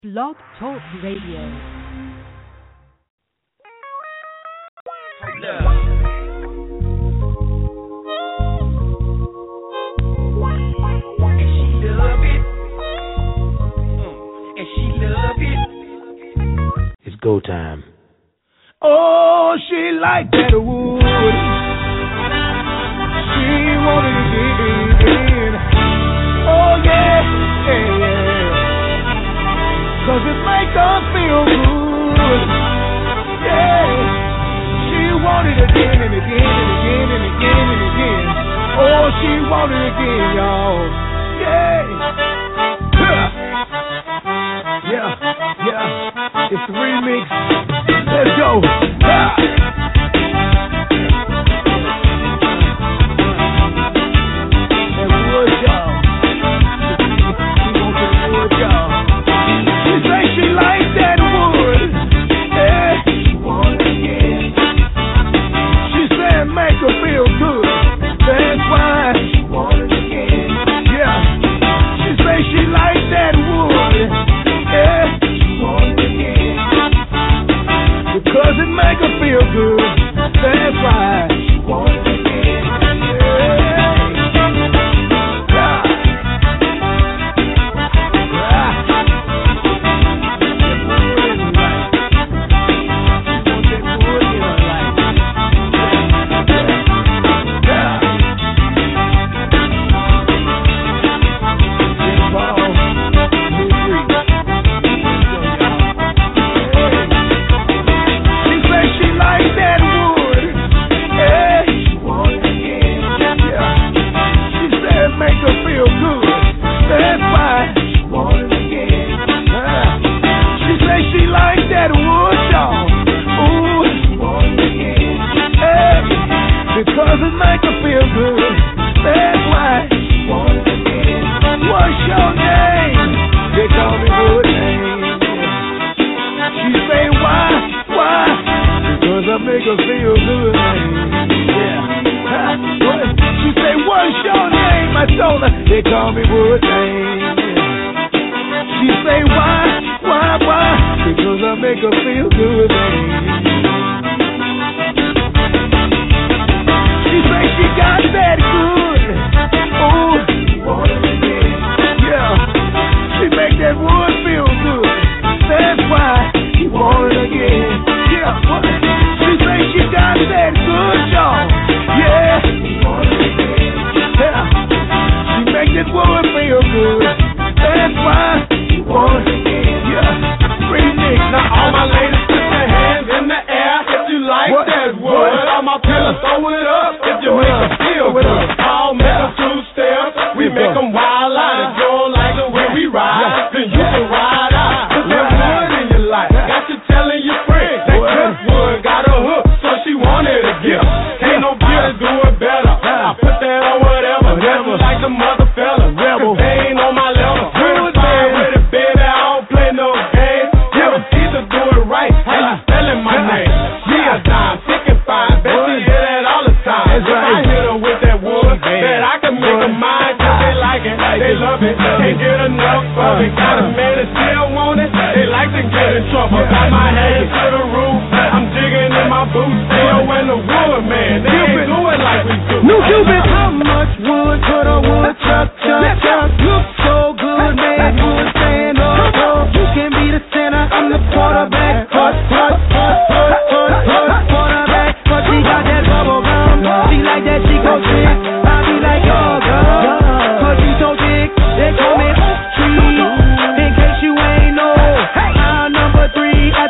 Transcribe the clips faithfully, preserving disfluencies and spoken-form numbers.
Blog Talk Radio. It's go time. Oh, she liked that wood. She wanted it again. Oh, yeah, yeah, yeah. Cause it make her feel good. Yeah. She wanted it again and again and again and again and again. Oh, she wanted it again, y'all. Yeah. Yeah, yeah. It's the remix. Let's go. Ah. That wood, y'all. She wants that wood, y'all. She say she likes that wood. Yeah. She want it again. She said make her feel good. That's why she want it again. Yeah. She say she likes that wood. Yeah. She want it again. Because it make her feel good. That's why she want it again. Yeah. Yeah. Ah. Three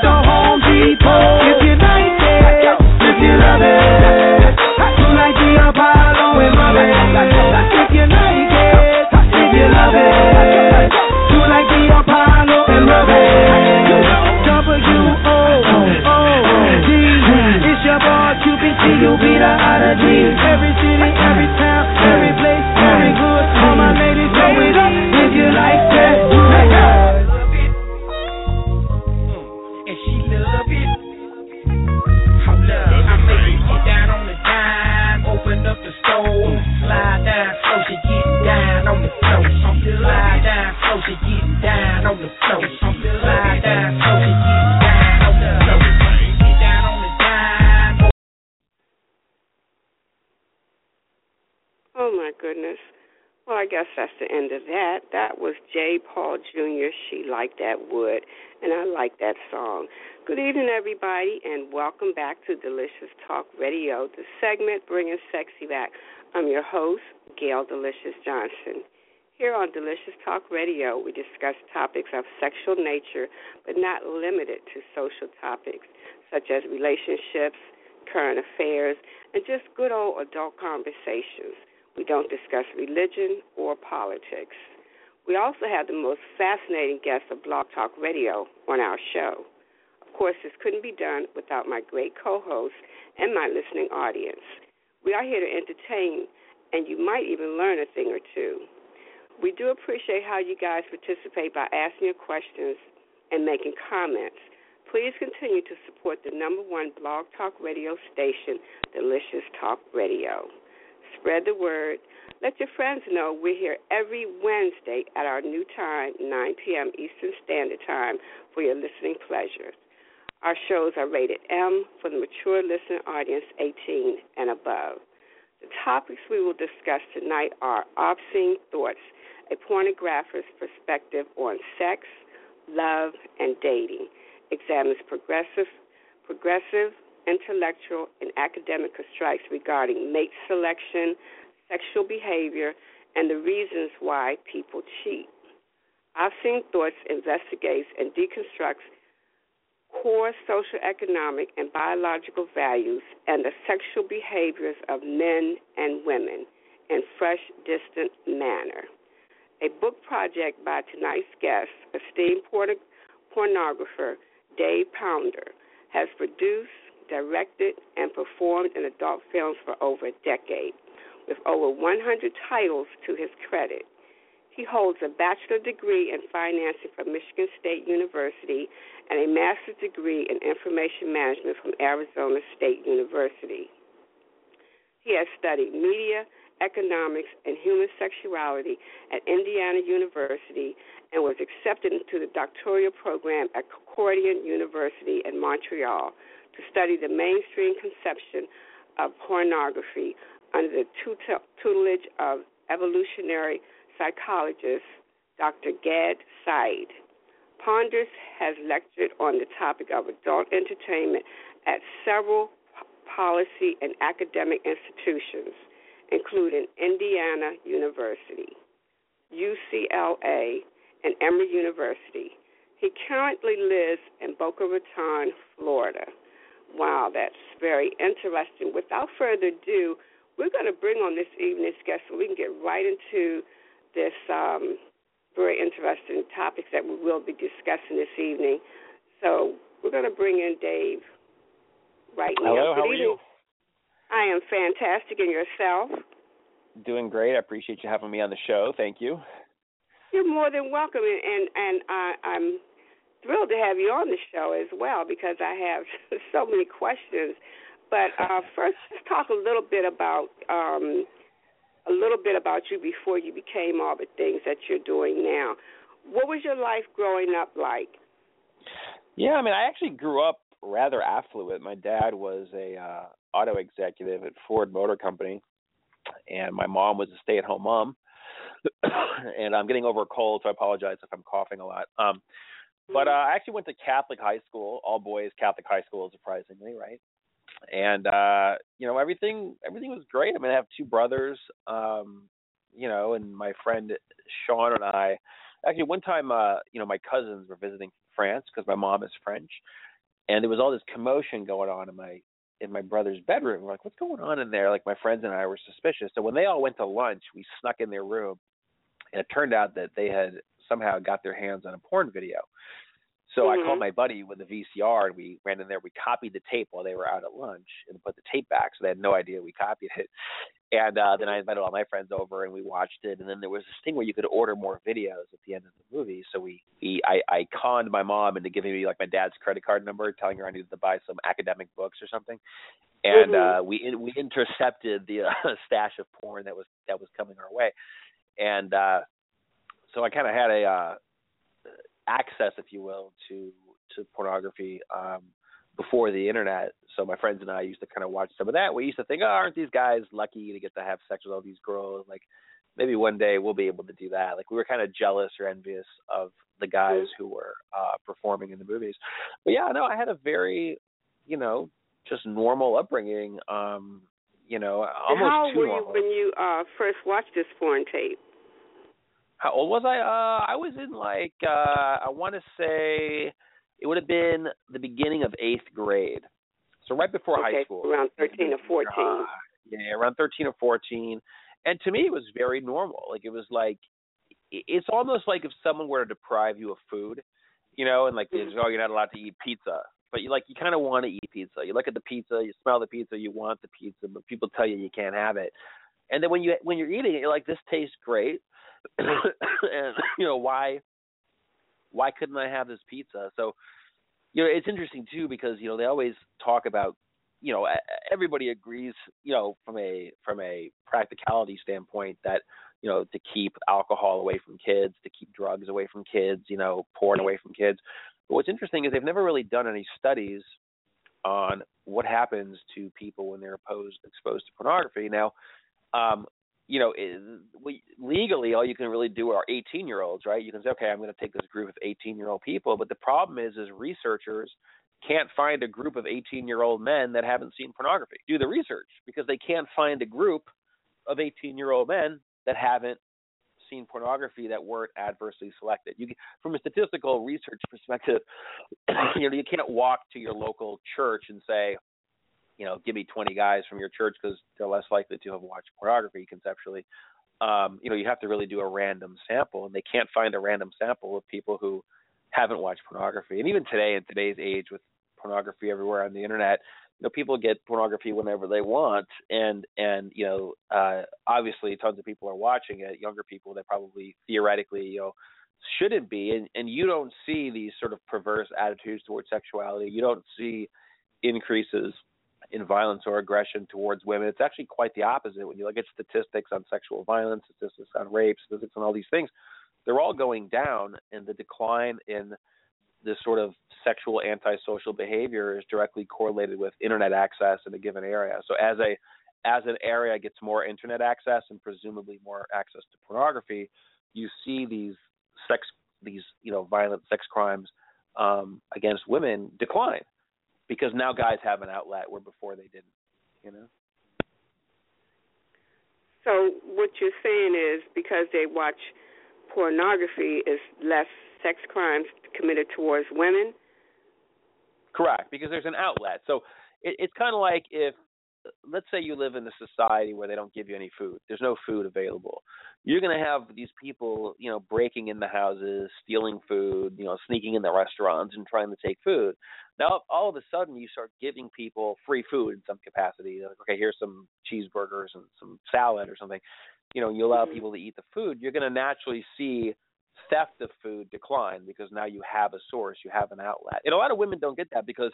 guess that's the end of that. That was J. Paul Junior She Liked That Wood, and I like that song. Good evening, everybody, and welcome back to Delicious Talk Radio, the segment bringing sexy back. I'm your host, Gail Delicious Johnson. Here on Delicious Talk Radio, we discuss topics of sexual nature, but not limited to social topics, such as relationships, current affairs, and just good old adult conversations. We don't discuss religion or politics. We also have the most fascinating guests of Blog Talk Radio on our show. Of course, this couldn't be done without my great co-host and my listening audience. We are here to entertain, and you might even learn a thing or two. We do appreciate how you guys participate by asking your questions and making comments. Please continue to support the number one Blog Talk Radio station, Delicious Talk Radio. Spread the word. Let your friends know we're here every Wednesday at our new time, nine p.m. Eastern Standard Time, for your listening pleasure. Our shows are rated M for the mature listening audience, eighteen and above. The topics we will discuss tonight are Obscene Thoughts, a pornographer's perspective on sex, love, and dating. Examines progressive, progressive, intellectual, and academic strikes regarding mate selection, sexual behavior, and the reasons why people cheat. Obscene Thoughts investigates and deconstructs core social, economic, and biological values and the sexual behaviors of men and women in fresh, distant manner. A book project by tonight's guest, esteemed porn- pornographer Dave Pounder, has produced, directed, and performed in adult films for over a decade, with over one hundred titles to his credit. He holds a bachelor's degree in financing from Michigan State University and a master's degree in information management from Arizona State University. He has studied media, economics, and human sexuality at Indiana University and was accepted into the doctoral program at Concordia University in Montreal to study the mainstream conception of pornography under the tutelage of evolutionary psychologist Doctor Gad Said. Ponders has lectured on the topic of adult entertainment at several policy and academic institutions, including Indiana University, U C L A, and Emory University. He currently lives in Boca Raton, Florida. Wow, that's very interesting. Without further ado, we're going to bring on this evening's guest so we can get right into this um, very interesting topics that we will be discussing this evening. So we're going to bring in Dave right now. Hello, how Good are evening. you? I am fantastic. And yourself? Doing great. I appreciate you having me on the show. Thank you. You're more than welcome, and and, and I, I'm thrilled to have you on the show as well because I have so many questions. But uh, first, let's talk a little bit about um, a little bit about you before you became all the things that you're doing now. What was your life growing up like? Yeah, I mean, I actually grew up rather affluent. My dad was a uh, auto executive at Ford Motor Company, and my mom was a stay-at-home mom. And I'm getting over a cold, so I apologize if I'm coughing a lot. Um, but uh, I actually went to Catholic high school, all boys Catholic high school, surprisingly, right? And uh, you know, everything everything was great. I mean, I have two brothers, um, you know, and my friend Sean and I. Actually, one time, uh, you know, my cousins were visiting France because my mom is French, and there was all this commotion going on in my in my brother's bedroom. We're like, what's going on in there? Like, my friends and I were suspicious. So when they all went to lunch, we snuck in their room, and it turned out that they had somehow got their hands on a porn video. So mm-hmm. I called my buddy with the V C R, and we ran in there. We copied the tape while they were out at lunch and put the tape back, so they had no idea we copied it. And uh, then I invited all my friends over, and we watched it. And then there was this thing where you could order more videos at the end of the movie. So we, we I, I conned my mom into giving me, like, my dad's credit card number, telling her I needed to buy some academic books or something. And mm-hmm. uh, we we intercepted the uh, stash of porn that was that was coming our way. And uh, so I kind of had a uh, access, if you will, to to pornography um, before the internet. So my friends and I used to kind of watch some of that. We used to think, oh, aren't these guys lucky to get to have sex with all these girls? Like, maybe one day we'll be able to do that. Like we were kind of jealous or envious of the guys who were uh, performing in the movies. But yeah, no, I had a very, you know, just normal upbringing. Um, you know, almost How too were normal. you when you uh, first watched this porn tape? How old was I? Uh, I was in like, uh, I want to say it would have been the beginning of eighth grade. So right before okay, high school. Around thirteen or fourteen. Uh, yeah, around thirteen or fourteen. And to me, it was very normal. Like, it was like, it's almost like if someone were to deprive you of food, you know, and like, mm-hmm. oh, you're not allowed to eat pizza. But you like, you kind of want to eat pizza. You look at the pizza, you smell the pizza, you want the pizza, but people tell you you can't have it. And then when you when you're eating it, you're like, this tastes great, and you know why? Why couldn't I have this pizza? So, you know, it's interesting too because you know they always talk about, you know, everybody agrees, you know, from a from a practicality standpoint that you know to keep alcohol away from kids, to keep drugs away from kids, you know, porn away from kids. But what's interesting is they've never really done any studies on what happens to people when they're opposed, exposed to pornography. Now, um, you know, it, we, legally, all you can really do are eighteen-year-olds, right? You can say, okay, I'm going to take this group of eighteen-year-old people. But the problem is, is researchers can't find a group of eighteen-year-old men that haven't seen pornography. Do the research because they can't find a group of eighteen-year-old men that haven't seen pornography that weren't adversely selected. You, from a statistical research perspective, you know, you can't walk to your local church and say, you know, give me twenty guys from your church because they're less likely to have watched pornography conceptually. Um, you know, you have to really do a random sample, and they can't find a random sample of people who haven't watched pornography. And even today, in today's age with pornography everywhere on the internet, you know, people get pornography whenever they want. And, and you know, uh, obviously tons of people are watching it, younger people that probably theoretically, you know, shouldn't be. And, and you don't see these sort of perverse attitudes towards sexuality. You don't see increases in violence or aggression towards women. It's actually quite the opposite. When you look at statistics on sexual violence, statistics on rape, statistics on all these things, they're all going down, and the decline in this sort of sexual antisocial behavior is directly correlated with internet access in a given area. So as a as an area gets more internet access and presumably more access to pornography, you see these sex these you know violent sex crimes um, against women decline. Because now guys have an outlet where before they didn't, you know. So what you're saying is because they watch pornography, is less sex crimes committed towards women? Correct, because there's an outlet. So it, it's kind of like if, let's say you live in a society where they don't give you any food. There's no food available. You're going to have these people, you know, breaking into houses, stealing food, you know, sneaking in the restaurants and trying to take food. Now, all of a sudden, you start giving people free food in some capacity. Like, okay, here's some cheeseburgers and some salad or something. You know, you allow people to eat the food. You're going to naturally see theft of food decline because now you have a source, you have an outlet. And a lot of women don't get that because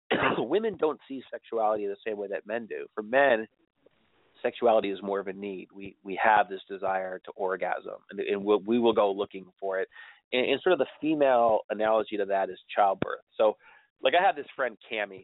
women don't see sexuality the same way that men do. For men, sexuality is more of a need. We we have this desire to orgasm, and, and we'll, we will go looking for it. And, and sort of the female analogy to that is childbirth. So, like I have this friend, Cammie,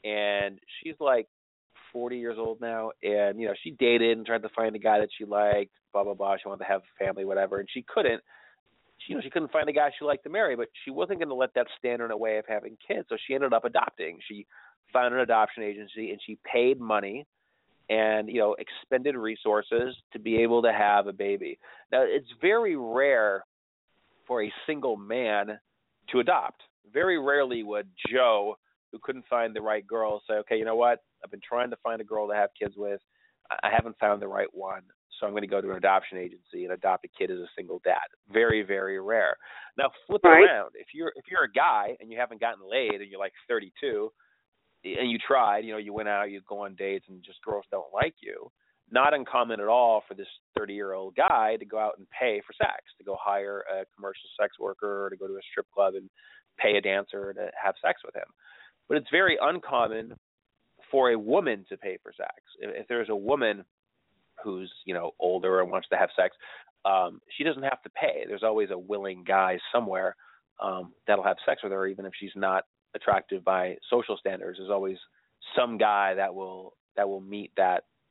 and she's like forty years old now, and, you know, she dated and tried to find a guy that she liked, blah, blah, blah. She wanted to have a family, whatever, and she couldn't. She, you know, she couldn't find a guy she liked to marry, but she wasn't going to let that stand in her way of having kids, so she ended up adopting. She found an adoption agency, and she paid money and, you know, expended resources to be able to have a baby. Now, it's very rare for a single man to adopt. Very rarely would Joe, who couldn't find the right girl, say, okay, you know what? I've been trying to find a girl to have kids with. I haven't found the right one, so I'm going to go to an adoption agency and adopt a kid as a single dad. Very, very rare. Now, flip it right. around. If you're if you're a guy and you haven't gotten laid and you're like thirty-two and you tried, you know, you went out, you go on dates and just girls don't like you, not uncommon at all for this thirty-year-old guy to go out and pay for sex, to go hire a commercial sex worker or to go to a strip club and pay a dancer to have sex with him. But it's very uncommon for a woman to pay for sex. If, if there's a woman who's, you know, older and wants to have sex, um, she doesn't have to pay. There's always a willing guy somewhere um, that'll have sex with her, even if she's not attractive by social standards. There's always some guy that will that will meet that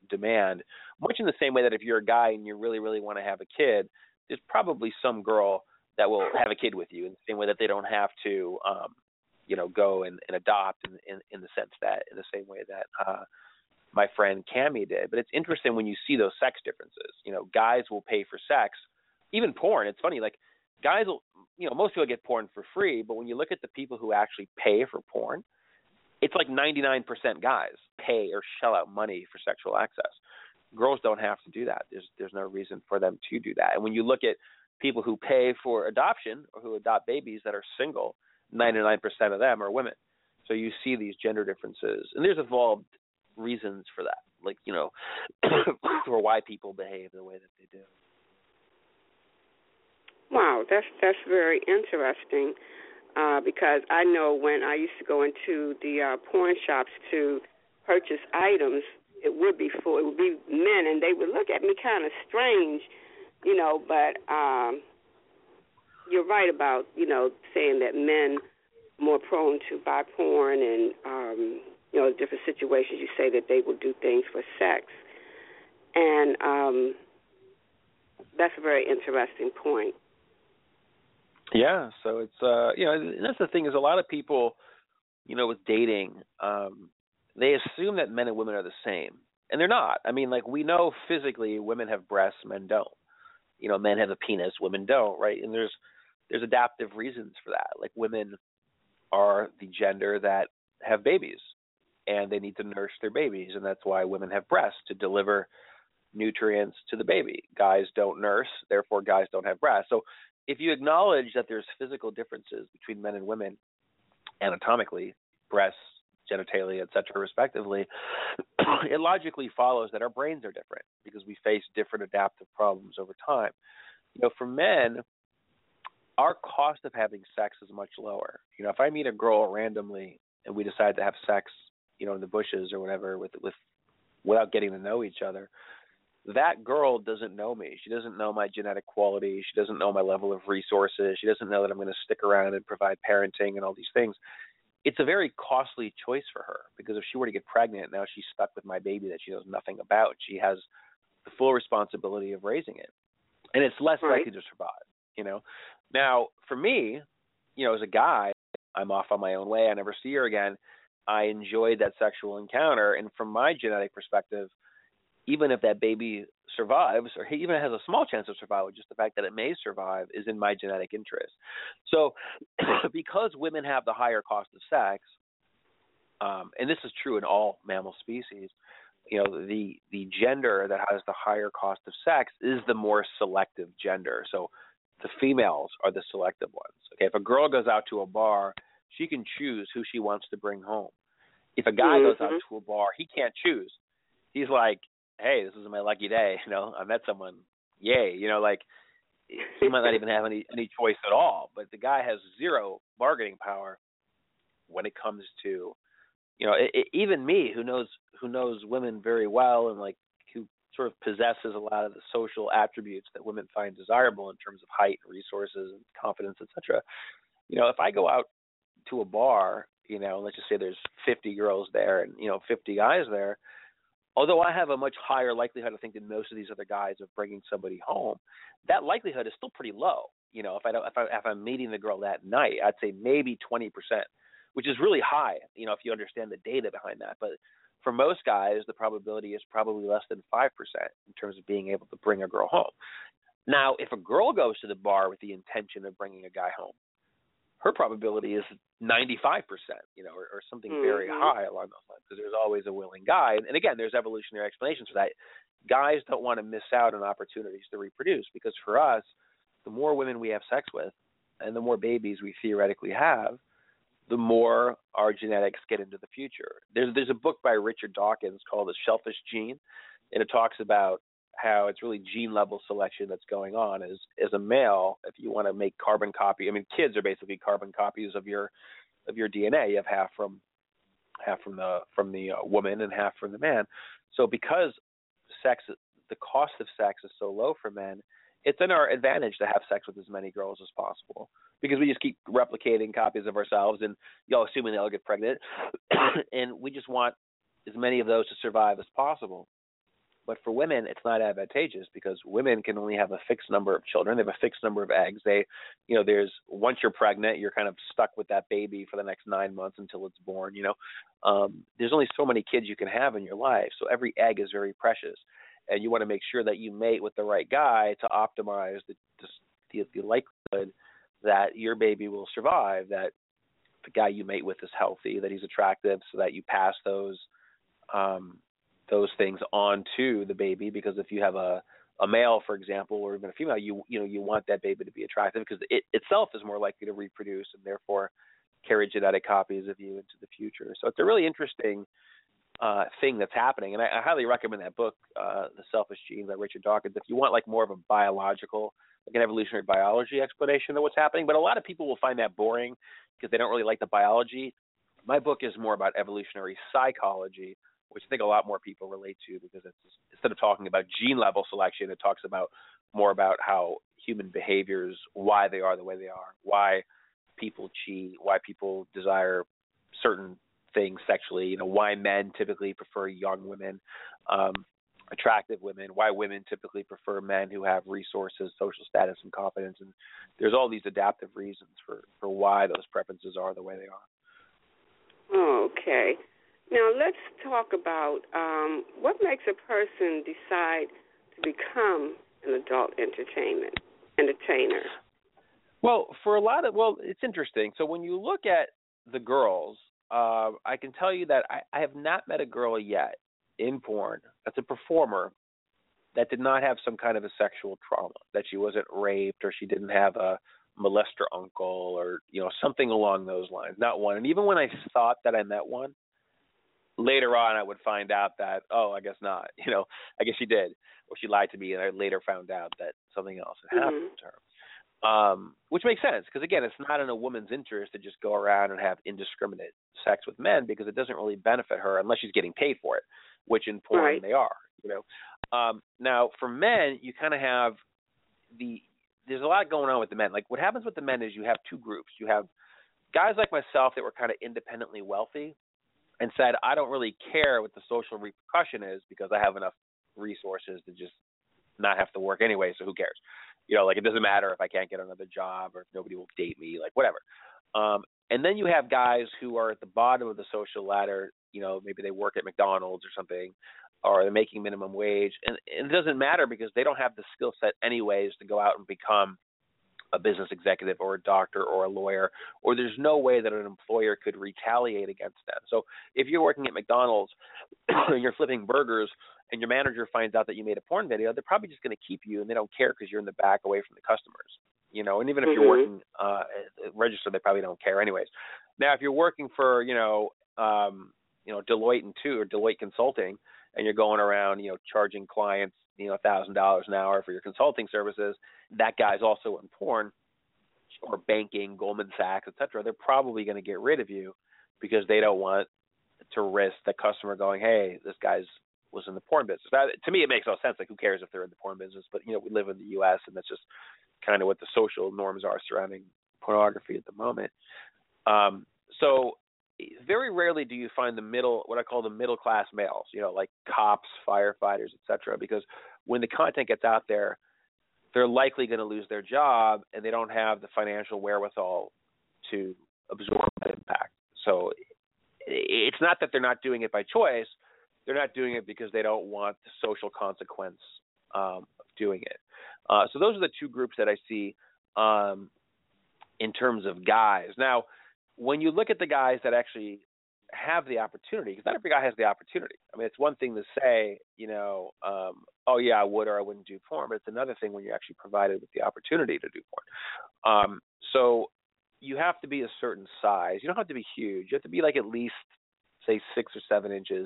demand, much in the same way that if you're a guy and you really, really want to have a kid, there's probably some girl that will have a kid with you in the same way that they don't have to, um, you know, go and, and adopt in, in, in the sense that, in the same way that uh, my friend Cammie did. But it's interesting when you see those sex differences. You know, guys will pay for sex, even porn. It's funny, like guys will, you know, most people get porn for free, but when you look at the people who actually pay for porn, it's like ninety-nine percent guys pay or shell out money for sexual access. Girls don't have to do that. There's there's no reason for them to do that. And when you look at people who pay for adoption or who adopt babies that are single, ninety-nine percent of them are women. So you see these gender differences. And there's evolved reasons for that, like, you know, for why people behave the way that they do. Wow, that's that's very interesting. Uh, because I know when I used to go into the uh, porn shops to purchase items, it would be for it would be men, and they would look at me kind of strange, you know. But um, you're right about, you know, saying that men are more prone to buy porn, and um, you know, different situations. You say that they will do things for sex, and um, that's a very interesting point. Yeah, so it's uh, you know, and that's the thing is a lot of people, you know, with dating, um, they assume that men and women are the same, and they're not. I mean, like we know physically, women have breasts, men don't. You know, men have a penis, women don't, right? And there's there's adaptive reasons for that. Like women are the gender that have babies, and they need to nurse their babies, and that's why women have breasts to deliver nutrients to the baby. Guys don't nurse, therefore guys don't have breasts. So if you acknowledge that there's physical differences between men and women anatomically, breasts, genitalia, et cetera, respectively, it logically follows that our brains are different because we face different adaptive problems over time. You know, for men, our cost of having sex is much lower. You know, if I meet a girl randomly and we decide to have sex, you know, in the bushes or whatever with with without getting to know each other, that girl doesn't know me. She doesn't know my genetic quality. She doesn't know my level of resources. She doesn't know that I'm going to stick around and provide parenting and all these things. It's a very costly choice for her because if she were to get pregnant, now she's stuck with my baby that she knows nothing about. She has the full responsibility of raising it. And it's less right. likely to survive, you know. Now, for me, you know, as a guy, I'm off on my own way. I never see her again. I enjoyed that sexual encounter. And from my genetic perspective, even if that baby survives, or even has a small chance of survival, just the fact that it may survive is in my genetic interest. So because women have the higher cost of sex, um, and this is true in all mammal species, you know, the, the gender that has the higher cost of sex is the more selective gender. So the females are the selective ones. Okay, if a girl goes out to a bar, she can choose who she wants to bring home. If a guy mm-hmm. goes out to a bar, he can't choose. He's like, hey, this is my lucky day. You know, I met someone. Yay. You know, like he might not even have any, any choice at all. But the guy has zero bargaining power when it comes to, you know, it, it, even me who knows who knows women very well and like who sort of possesses a lot of the social attributes that women find desirable in terms of height, resources, and confidence, et cetera. You know, if I go out to a bar, you know, let's just say there's fifty girls there and, you know, fifty guys there, although I have a much higher likelihood, I think, than most of these other guys of bringing somebody home, that likelihood is still pretty low. You know, if I don't, if I if I'm meeting the girl that night, I'd say maybe twenty percent, which is really high. You know, if you understand the data behind that. But for most guys, the probability is probably less than five percent in terms of being able to bring a girl home. Now, if a girl goes to the bar with the intention of bringing a guy home, her probability is ninety-five percent, you know, or, or something mm-hmm. very high along those lines, because there's always a willing guy. And again, there's evolutionary explanations for that. Guys don't want to miss out on opportunities to reproduce, because for us, the more women we have sex with and the more babies we theoretically have, the more our genetics get into the future. There's there's a book by Richard Dawkins called The Shellfish Gene, and it talks about how it's really gene level selection that's going on. As as a male, if you want to make carbon copy, I mean, kids are basically carbon copies of your of your D N A. You have half from half from the from the uh, woman and half from the man. So because sex, the cost of sex is so low for men, it's in our advantage to have sex with as many girls as possible, because we just keep replicating copies of ourselves, and you know, assuming they'll get pregnant, and we just want as many of those to survive as possible. But for women, it's not advantageous because women can only have a fixed number of children. They have a fixed number of eggs. They, you know, there's once you're pregnant, you're kind of stuck with that baby for the next nine months until it's born. You know, um, there's only so many kids you can have in your life, so every egg is very precious, and you want to make sure that you mate with the right guy to optimize the the, the likelihood that your baby will survive. That the guy you mate with is healthy, that he's attractive, so that you pass those. Um, those things on to the baby, because if you have a, a male, for example, or even a female, you you know you want that baby to be attractive because it itself is more likely to reproduce and therefore carry genetic copies of you into the future. So it's a really interesting uh, thing that's happening, and I, I highly recommend that book, uh, The Selfish Gene by Richard Dawkins, if you want like more of a biological, like an evolutionary biology explanation of what's happening. But a lot of people will find that boring because they don't really like the biology. My book is more about evolutionary psychology, which I think a lot more people relate to, because it's, instead of talking about gene level selection, it talks about more about how human behaviors, why they are the way they are, why people cheat, why people desire certain things sexually, you know, why men typically prefer young women, um, attractive women, why women typically prefer men who have resources, social status, and confidence. And there's all these adaptive reasons for, for why those preferences are the way they are. Oh, okay. Now let's talk about um, what makes a person decide to become an adult entertainment entertainer. Well, for a lot of, well, it's interesting. So when you look at the girls, uh, I can tell you that I, I have not met a girl yet in porn that's a performer that did not have some kind of a sexual trauma, that she wasn't raped or she didn't have a molester uncle or, you know, something along those lines. Not one. And even when I thought that I met one, later on, I would find out that, oh, I guess not. You know, I guess she did, or she lied to me, and I later found out that something else had happened mm-hmm. to her, um, which makes sense because, again, it's not in a woman's interest to just go around and have indiscriminate sex with men because it doesn't really benefit her unless she's getting paid for it, which in porn right. they are. You know, um, now for men, you kind of have the there's a lot going on with the men. Like what happens with the men is you have two groups. You have guys like myself that were kind of independently wealthy and said, I don't really care what the social repercussion is because I have enough resources to just not have to work anyway, so who cares? You know, like it doesn't matter if I can't get another job or if nobody will date me, like whatever. Um, and then you have guys who are at the bottom of the social ladder, you know, maybe they work at McDonald's or something, or they're making minimum wage. And, and it doesn't matter because they don't have the skill set anyways to go out and become a business executive or a doctor or a lawyer, or there's no way that an employer could retaliate against them. So if you're working at McDonald's and you're flipping burgers and your manager finds out that you made a porn video, they're probably just going to keep you and they don't care because you're in the back away from the customers, you know, and even if mm-hmm. you're working uh, at register, they probably don't care anyways. Now, if you're working for, you know, um, you know, Deloitte and two or Deloitte Consulting, and you're going around, you know, charging clients, you know, one thousand dollars an hour for your consulting services, that guy's also in porn or banking, Goldman Sachs, et cetera, they're probably going to get rid of you because they don't want to risk the customer going, hey, this guy's was in the porn business. Now, to me, it makes no sense. Like, who cares if they're in the porn business? But, you know, we live in the U S, and that's just kind of what the social norms are surrounding pornography at the moment. Um, so very rarely do you find the middle, what I call the middle class males, you know, like cops, firefighters, et cetera, because when the content gets out there, they're likely going to lose their job and they don't have the financial wherewithal to absorb that impact. So it's not that they're not doing it by choice. They're not doing it because they don't want the social consequence um, of doing it. Uh, so those are the two groups that I see um, in terms of guys. Now, when you look at the guys that actually have the opportunity, because not every guy has the opportunity. I mean, it's one thing to say, you know, um, oh, yeah, I would or I wouldn't do porn, but it's another thing when you're actually provided with the opportunity to do porn. Um, so you have to be a certain size. You don't have to be huge. You have to be like at least, say, six or seven inches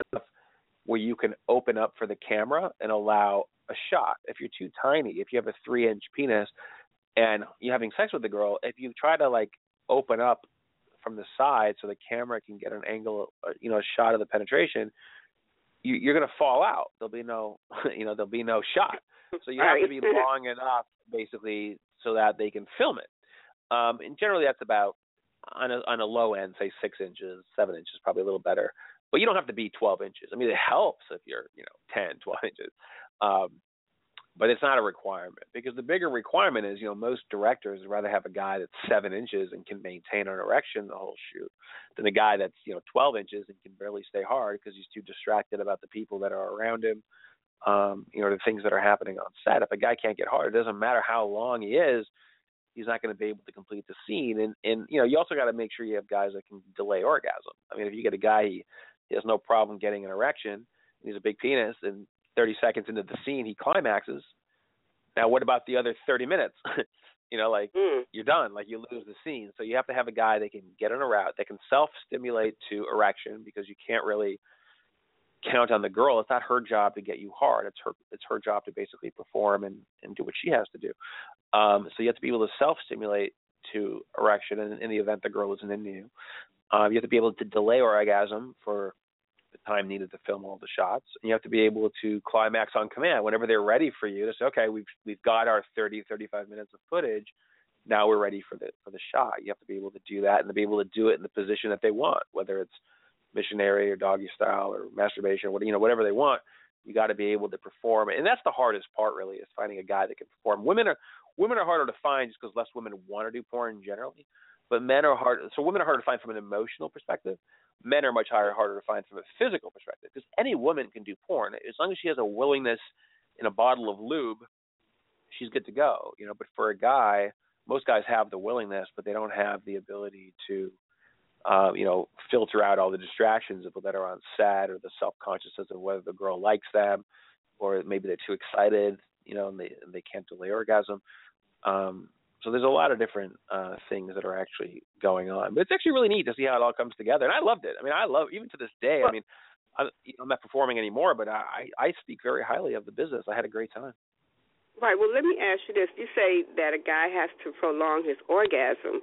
where you can open up for the camera and allow a shot. If you're too tiny, if you have a three-inch penis and you're having sex with a girl, if you try to, like, open up from the side so the camera can get an angle, you know, a shot of the penetration, you, you're going to fall out. There'll be no, you know, there'll be no shot. So you have to be long enough, basically, so that they can film it. Um, and generally, that's about on a on a low end, say six inches, seven inches, probably a little better. but you don't have to be twelve inches. I mean, it helps if you're, you know, ten, twelve inches. Um, but it's not a requirement, because the bigger requirement is, you know, most directors would rather have a guy that's seven inches and can maintain an erection the whole shoot than a guy that's, you know, twelve inches and can barely stay hard because he's too distracted about the people that are around him, um, you know, the things that are happening on set. If a guy can't get hard, it doesn't matter how long he is, he's not going to be able to complete the scene. And, and you know, you also got to make sure you have guys that can delay orgasm. I mean, if you get a guy, he, he has no problem getting an erection, and he's a big penis, and thirty seconds into the scene, he climaxes. Now, what about the other thirty minutes? you know, like, mm. you're done. Like, you lose the scene. So you have to have a guy that can get in a route, that can self-stimulate to erection, because you can't really count on the girl. It's not her job to get you hard. It's her it's her job to basically perform and, and do what she has to do. Um, so you have to be able to self-stimulate to erection in, in the event the girl isn't into you. Um, you have to be able to delay orgasm for the time needed to film all the shots. And you have to be able to climax on command whenever they're ready for you to say, okay, we've we've got our thirty, thirty-five minutes of footage. Now we're ready for the for the shot. You have to be able to do that and to be able to do it in the position that they want, whether it's missionary or doggy style or masturbation, what you know, whatever they want. You got to be able to perform, and that's the hardest part, really, is finding a guy that can perform. Women are women are harder to find just because less women want to do porn generally, but men are hard. So women are harder to find from an emotional perspective. Men are much harder harder to find from a physical perspective, because any woman can do porn as long as she has a willingness in a bottle of lube. She's good to go, you know. But for a guy, most guys have the willingness, but they don't have the ability to, uh, you know, filter out all the distractions of that are on set, or the self-consciousness of whether the girl likes them, or maybe they're too excited, you know, and they and they can't delay orgasm. Um, so there's a lot of different uh, things that are actually going on. But it's actually really neat to see how it all comes together. And I loved it. I mean, I love, even to this day, I mean, I'm, I'm not performing anymore, but I, I speak very highly of the business. I had a great time. Right. Well, let me ask you this. You say that a guy has to prolong his orgasm.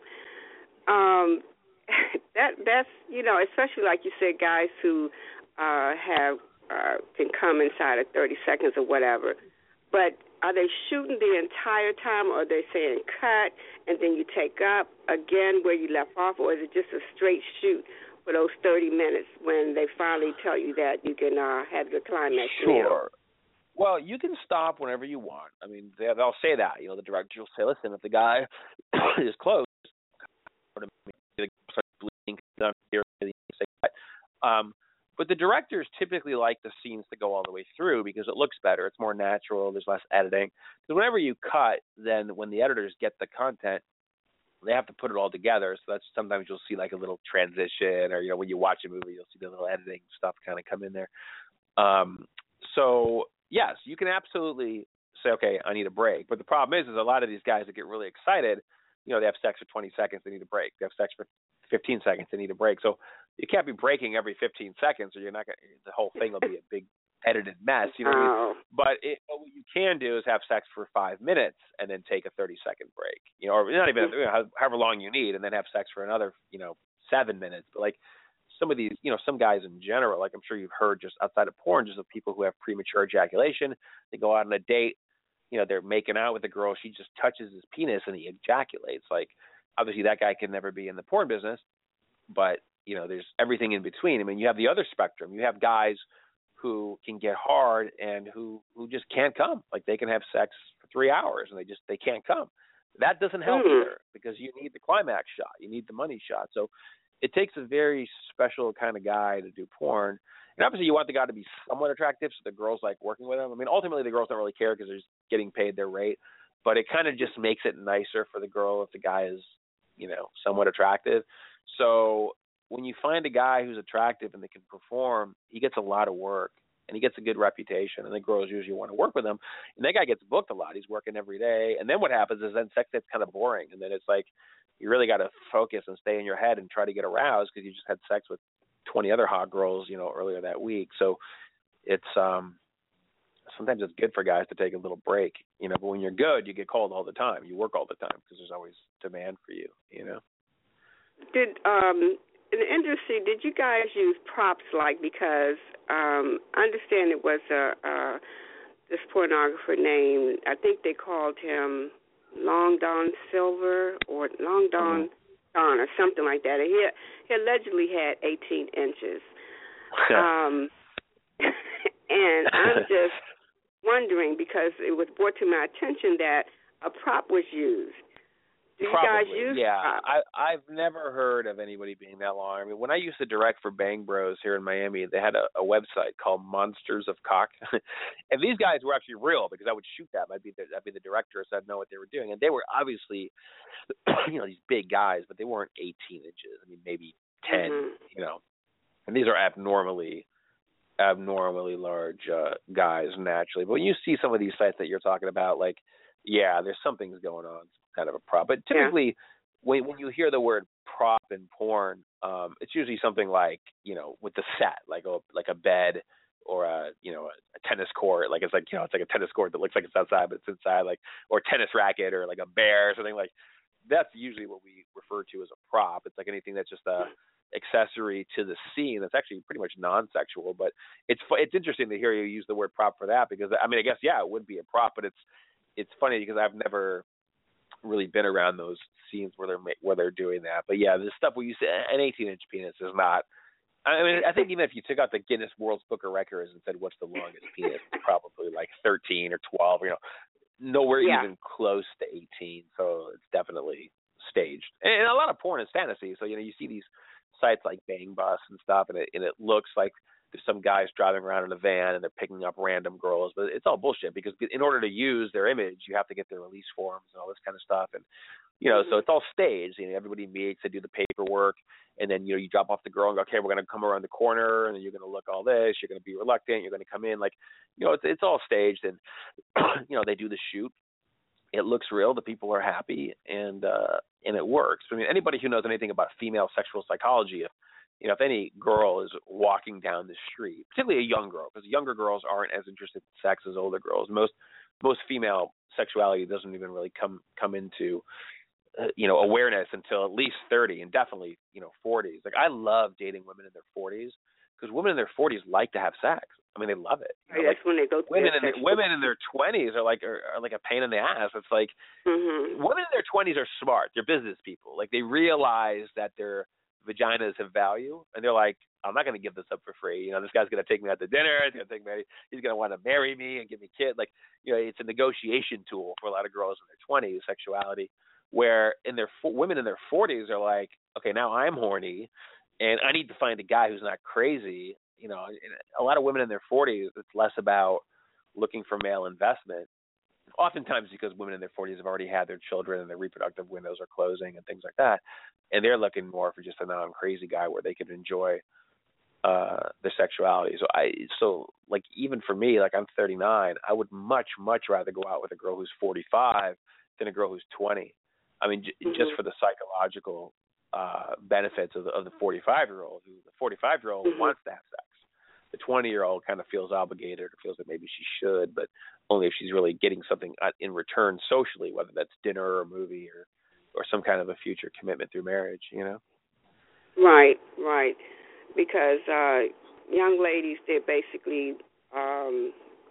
Um, that that's, you know, especially like you said, guys who uh, have uh, can come inside of thirty seconds or whatever. But are they shooting the entire time, or are they saying cut and then you take up again where you left off, or is it just a straight shoot for those thirty minutes when they finally tell you that you can uh, have your climax meal? Sure. Well, you can stop whenever you want. I mean, they, they'll say that. You know, the director will say, listen, if the guy is close, um, but the directors typically like the scenes to go all the way through because it looks better. It's more natural. There's less editing. Because whenever you cut, then when the editors get the content, they have to put it all together. So that's sometimes you'll see like a little transition, or, you know, when you watch a movie, you'll see the little editing stuff kind of come in there. Um, so, yes, you can absolutely say, okay, I need a break. But the problem is, is a lot of these guys that get really excited, you know, they have sex for twenty seconds, they need a break. They have sex for fifteen seconds, they need a break. So you can't be breaking every fifteen seconds, or you're not going to, the whole thing will be a big edited mess, you know what I mean? But it, what you can do is have sex for five minutes and then take a thirty second break, you know, or not even, you know, however long you need, and then have sex for another, you know, seven minutes. But like some of these, you know, some guys in general, like I'm sure you've heard just outside of porn, just of people who have premature ejaculation, they go out on a date, you know, they're making out with a girl, she just touches his penis and he ejaculates. Like, obviously that guy can never be in the porn business, but, you know, there's everything in between. I mean, you have the other spectrum. You have guys who can get hard and who, who just can't come. Like, they can have sex for three hours and they just, they can't come. That doesn't help mm. either, because you need the climax shot. You need the money shot. So it takes a very special kind of guy to do porn. And obviously you want the guy to be somewhat attractive so the girls like working with him. I mean, ultimately the girls don't really care because they're just getting paid their rate. But it kind of just makes it nicer for the girl if the guy is, you know, somewhat attractive. So when you find a guy who's attractive and they can perform, he gets a lot of work and he gets a good reputation, and the girls usually want to work with him. And that guy gets booked a lot. He's working every day. And then what happens is then sex gets kind of boring. And then it's like you really got to focus and stay in your head and try to get aroused because you just had sex with twenty other hot girls, you know, earlier that week. So it's um sometimes it's good for guys to take a little break, you know, but when you're good, you get called all the time. You work all the time because there's always demand for you, you know. Did um in the industry, did you guys use props, like, because um I understand it was a uh this pornographer named, I think they called him Long Don Silver or Long Don mm-hmm. Don or something like that. He, he allegedly had eighteen inches. um, and I'm just wondering, because it was brought to my attention that a prop was used. Do you Probably, guys use yeah. props? I, I've never heard of anybody being that long. I mean, when I used to direct for Bang Bros here in Miami, they had a, a website called Monsters of Cock, and these guys were actually real because I would shoot them. I'd be the, I'd be the director, so I'd know what they were doing, and they were obviously, you know, these big guys, but they weren't eighteen inches. I mean, maybe ten, mm-hmm. you know. And these are abnormally, abnormally large uh, guys naturally. But when you see some of these sites that you're talking about, like, yeah, there's something's going on. Kind of a prop, but typically, yeah. when when you hear the word prop in porn, um, it's usually something like, you know, with the set, like a like a bed or a you know a, a tennis court, like it's like you know it's like a tennis court that looks like it's outside but it's inside, like or a tennis racket or like a bear or something like. That's usually what we refer to as a prop. It's like anything that's just a accessory to the scene that's actually pretty much non-sexual. But it's it's interesting to hear you use the word prop for that because I mean I guess yeah it would be a prop, but it's it's funny because I've never really been around those scenes where they're where they're doing that. But yeah, the stuff where you say an eighteen inch penis is not. I mean, I think even if you took out the Guinness World Book of Records and said what's the longest penis, it's probably like thirteen or twelve. You know, nowhere yeah. even close to eighteen. So it's definitely staged. And a lot of porn is fantasy. So you know, you see these sites like Bang Bus and stuff, and it and it looks like there's some guys driving around in a van and they're picking up random girls, but it's all bullshit because in order to use their image, you have to get their release forms and all this kind of stuff. And, you know, so it's all staged. You know, everybody meets, they do the paperwork, and then, you know, you drop off the girl and go, okay, we're going to come around the corner and then you're going to look all this, you're going to be reluctant, you're going to come in. Like, you know, it's, it's all staged and, you know, they do the shoot. It looks real. The people are happy and, uh, and it works. I mean, anybody who knows anything about female sexual psychology, if, you know, if any girl is walking down the street, particularly a young girl, because younger girls aren't as interested in sex as older girls. Most most female sexuality doesn't even really come come into uh, you know awareness until at least thirty, and definitely you know forties. Like I love dating women in their forties because women in their forties like to have sex. I mean, they love it. You know, right, like, that's when they go. Women in their, women in their twenties are like are, are like a pain in the ass. It's like mm-hmm. women in their twenties are smart. They're business people. Like they realize that they're vaginas have value, and they're like, I'm not going to give this up for free. You know, this guy's going to take me out to dinner. He's going to take me. He's going to want to marry me and give me kids. Like, you know, it's a negotiation tool for a lot of girls in their twenties. Sexuality, where in their women in their forties are like, okay, now I'm horny, and I need to find a guy who's not crazy. You know, a lot of women in their forties, it's less about looking for male investment. Oftentimes because women in their forties have already had their children and their reproductive windows are closing and things like that. And they're looking more for just a non-crazy guy where they can enjoy uh, their sexuality. So I, so like even for me, like I'm thirty-nine, I would much, much rather go out with a girl who's forty-five than a girl who's twenty. I mean, j- mm-hmm. just for the psychological uh, benefits of the, of the forty-five-year-old, who the forty-five-year-old mm-hmm. wants to have sex. The twenty-year-old kind of feels obligated or feels that maybe she should, but only if she's really getting something in return socially, whether that's dinner or a movie or, or some kind of a future commitment through marriage, you know? Right, right. Because uh, young ladies, they're basically um,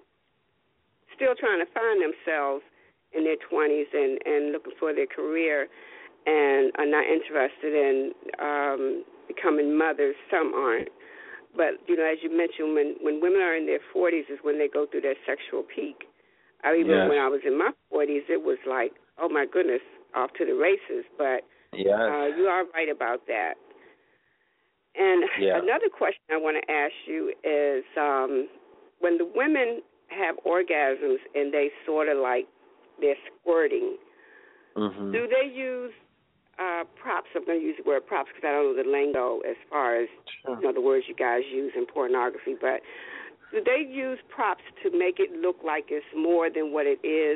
still trying to find themselves in their twenties and, and looking for their career and are not interested in um, becoming mothers. Some aren't. But, you know, as you mentioned, when, when women are in their forties is when they go through their sexual peak. I remember yes. when I was in my forties, it was like, oh, my goodness, off to the races. But yes. uh, you are right about that. And yeah. another question I want to ask you is um, when the women have orgasms and they sort of like they're squirting, mm-hmm. do they use Uh, props? I'm going to use the word props because I don't know the lingo as far as sure. you know the words you guys use in pornography. But do they use props to make it look like it's more than what it is?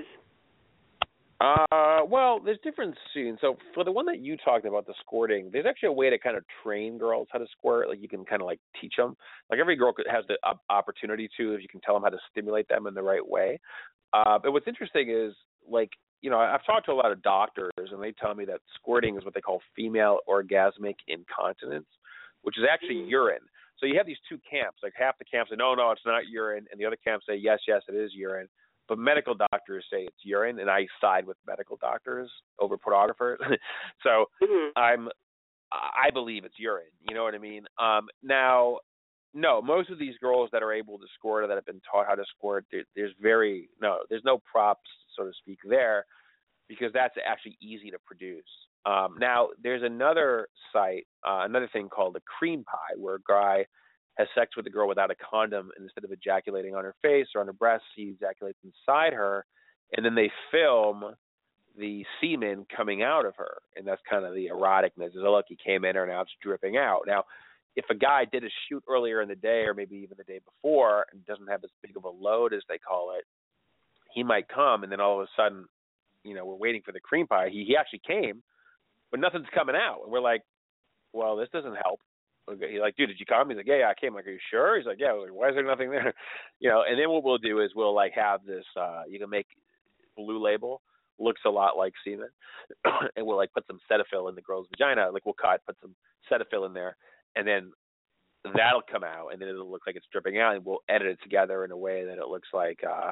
Uh, well, there's different scenes. So for the one that you talked about, the squirting, there's actually a way to kind of train girls how to squirt. Like you can kind of like teach them. Like every girl has the uh, opportunity to, if you can tell them how to stimulate them in the right way. Uh, but what's interesting is like. You know, I've talked to a lot of doctors, and they tell me that squirting is what they call female orgasmic incontinence, which is actually mm-hmm. urine. So you have these two camps. Like half the camps say, no, no, it's not urine, and the other camps say, yes, yes, it is urine. But medical doctors say it's urine, and I side with medical doctors over pornographers. so mm-hmm. I'm, I believe it's urine. You know what I mean? Um, now, no, most of these girls that are able to squirt or that have been taught how to squirt, there, there's very no, there's no props, so to speak, there, because that's actually easy to produce. Um, now, there's another site, uh, another thing called a cream pie, where a guy has sex with a girl without a condom, and instead of ejaculating on her face or on her breasts, he ejaculates inside her, and then they film the semen coming out of her, and that's kind of the eroticness. Is, oh, look, he came in her, now it's dripping out. Now, if a guy did a shoot earlier in the day or maybe even the day before and doesn't have as big of a load, as they call it, he might come, and then all of a sudden, you know, we're waiting for the cream pie. He, he actually came, but nothing's coming out. And we're like, well, this doesn't help. He's like, dude, did you come? He's like, yeah, yeah, I came. I'm like, are you sure? He's like, yeah. Like, why is there nothing there? You know, and then what we'll do is we'll, like, have this, uh, you can make Blue Label, looks a lot like semen, and we'll, like, put some Cetaphil in the girl's vagina. Like, we'll cut, put some Cetaphil in there, and then that'll come out, and then it'll look like it's dripping out, and we'll edit it together in a way that it looks like uh,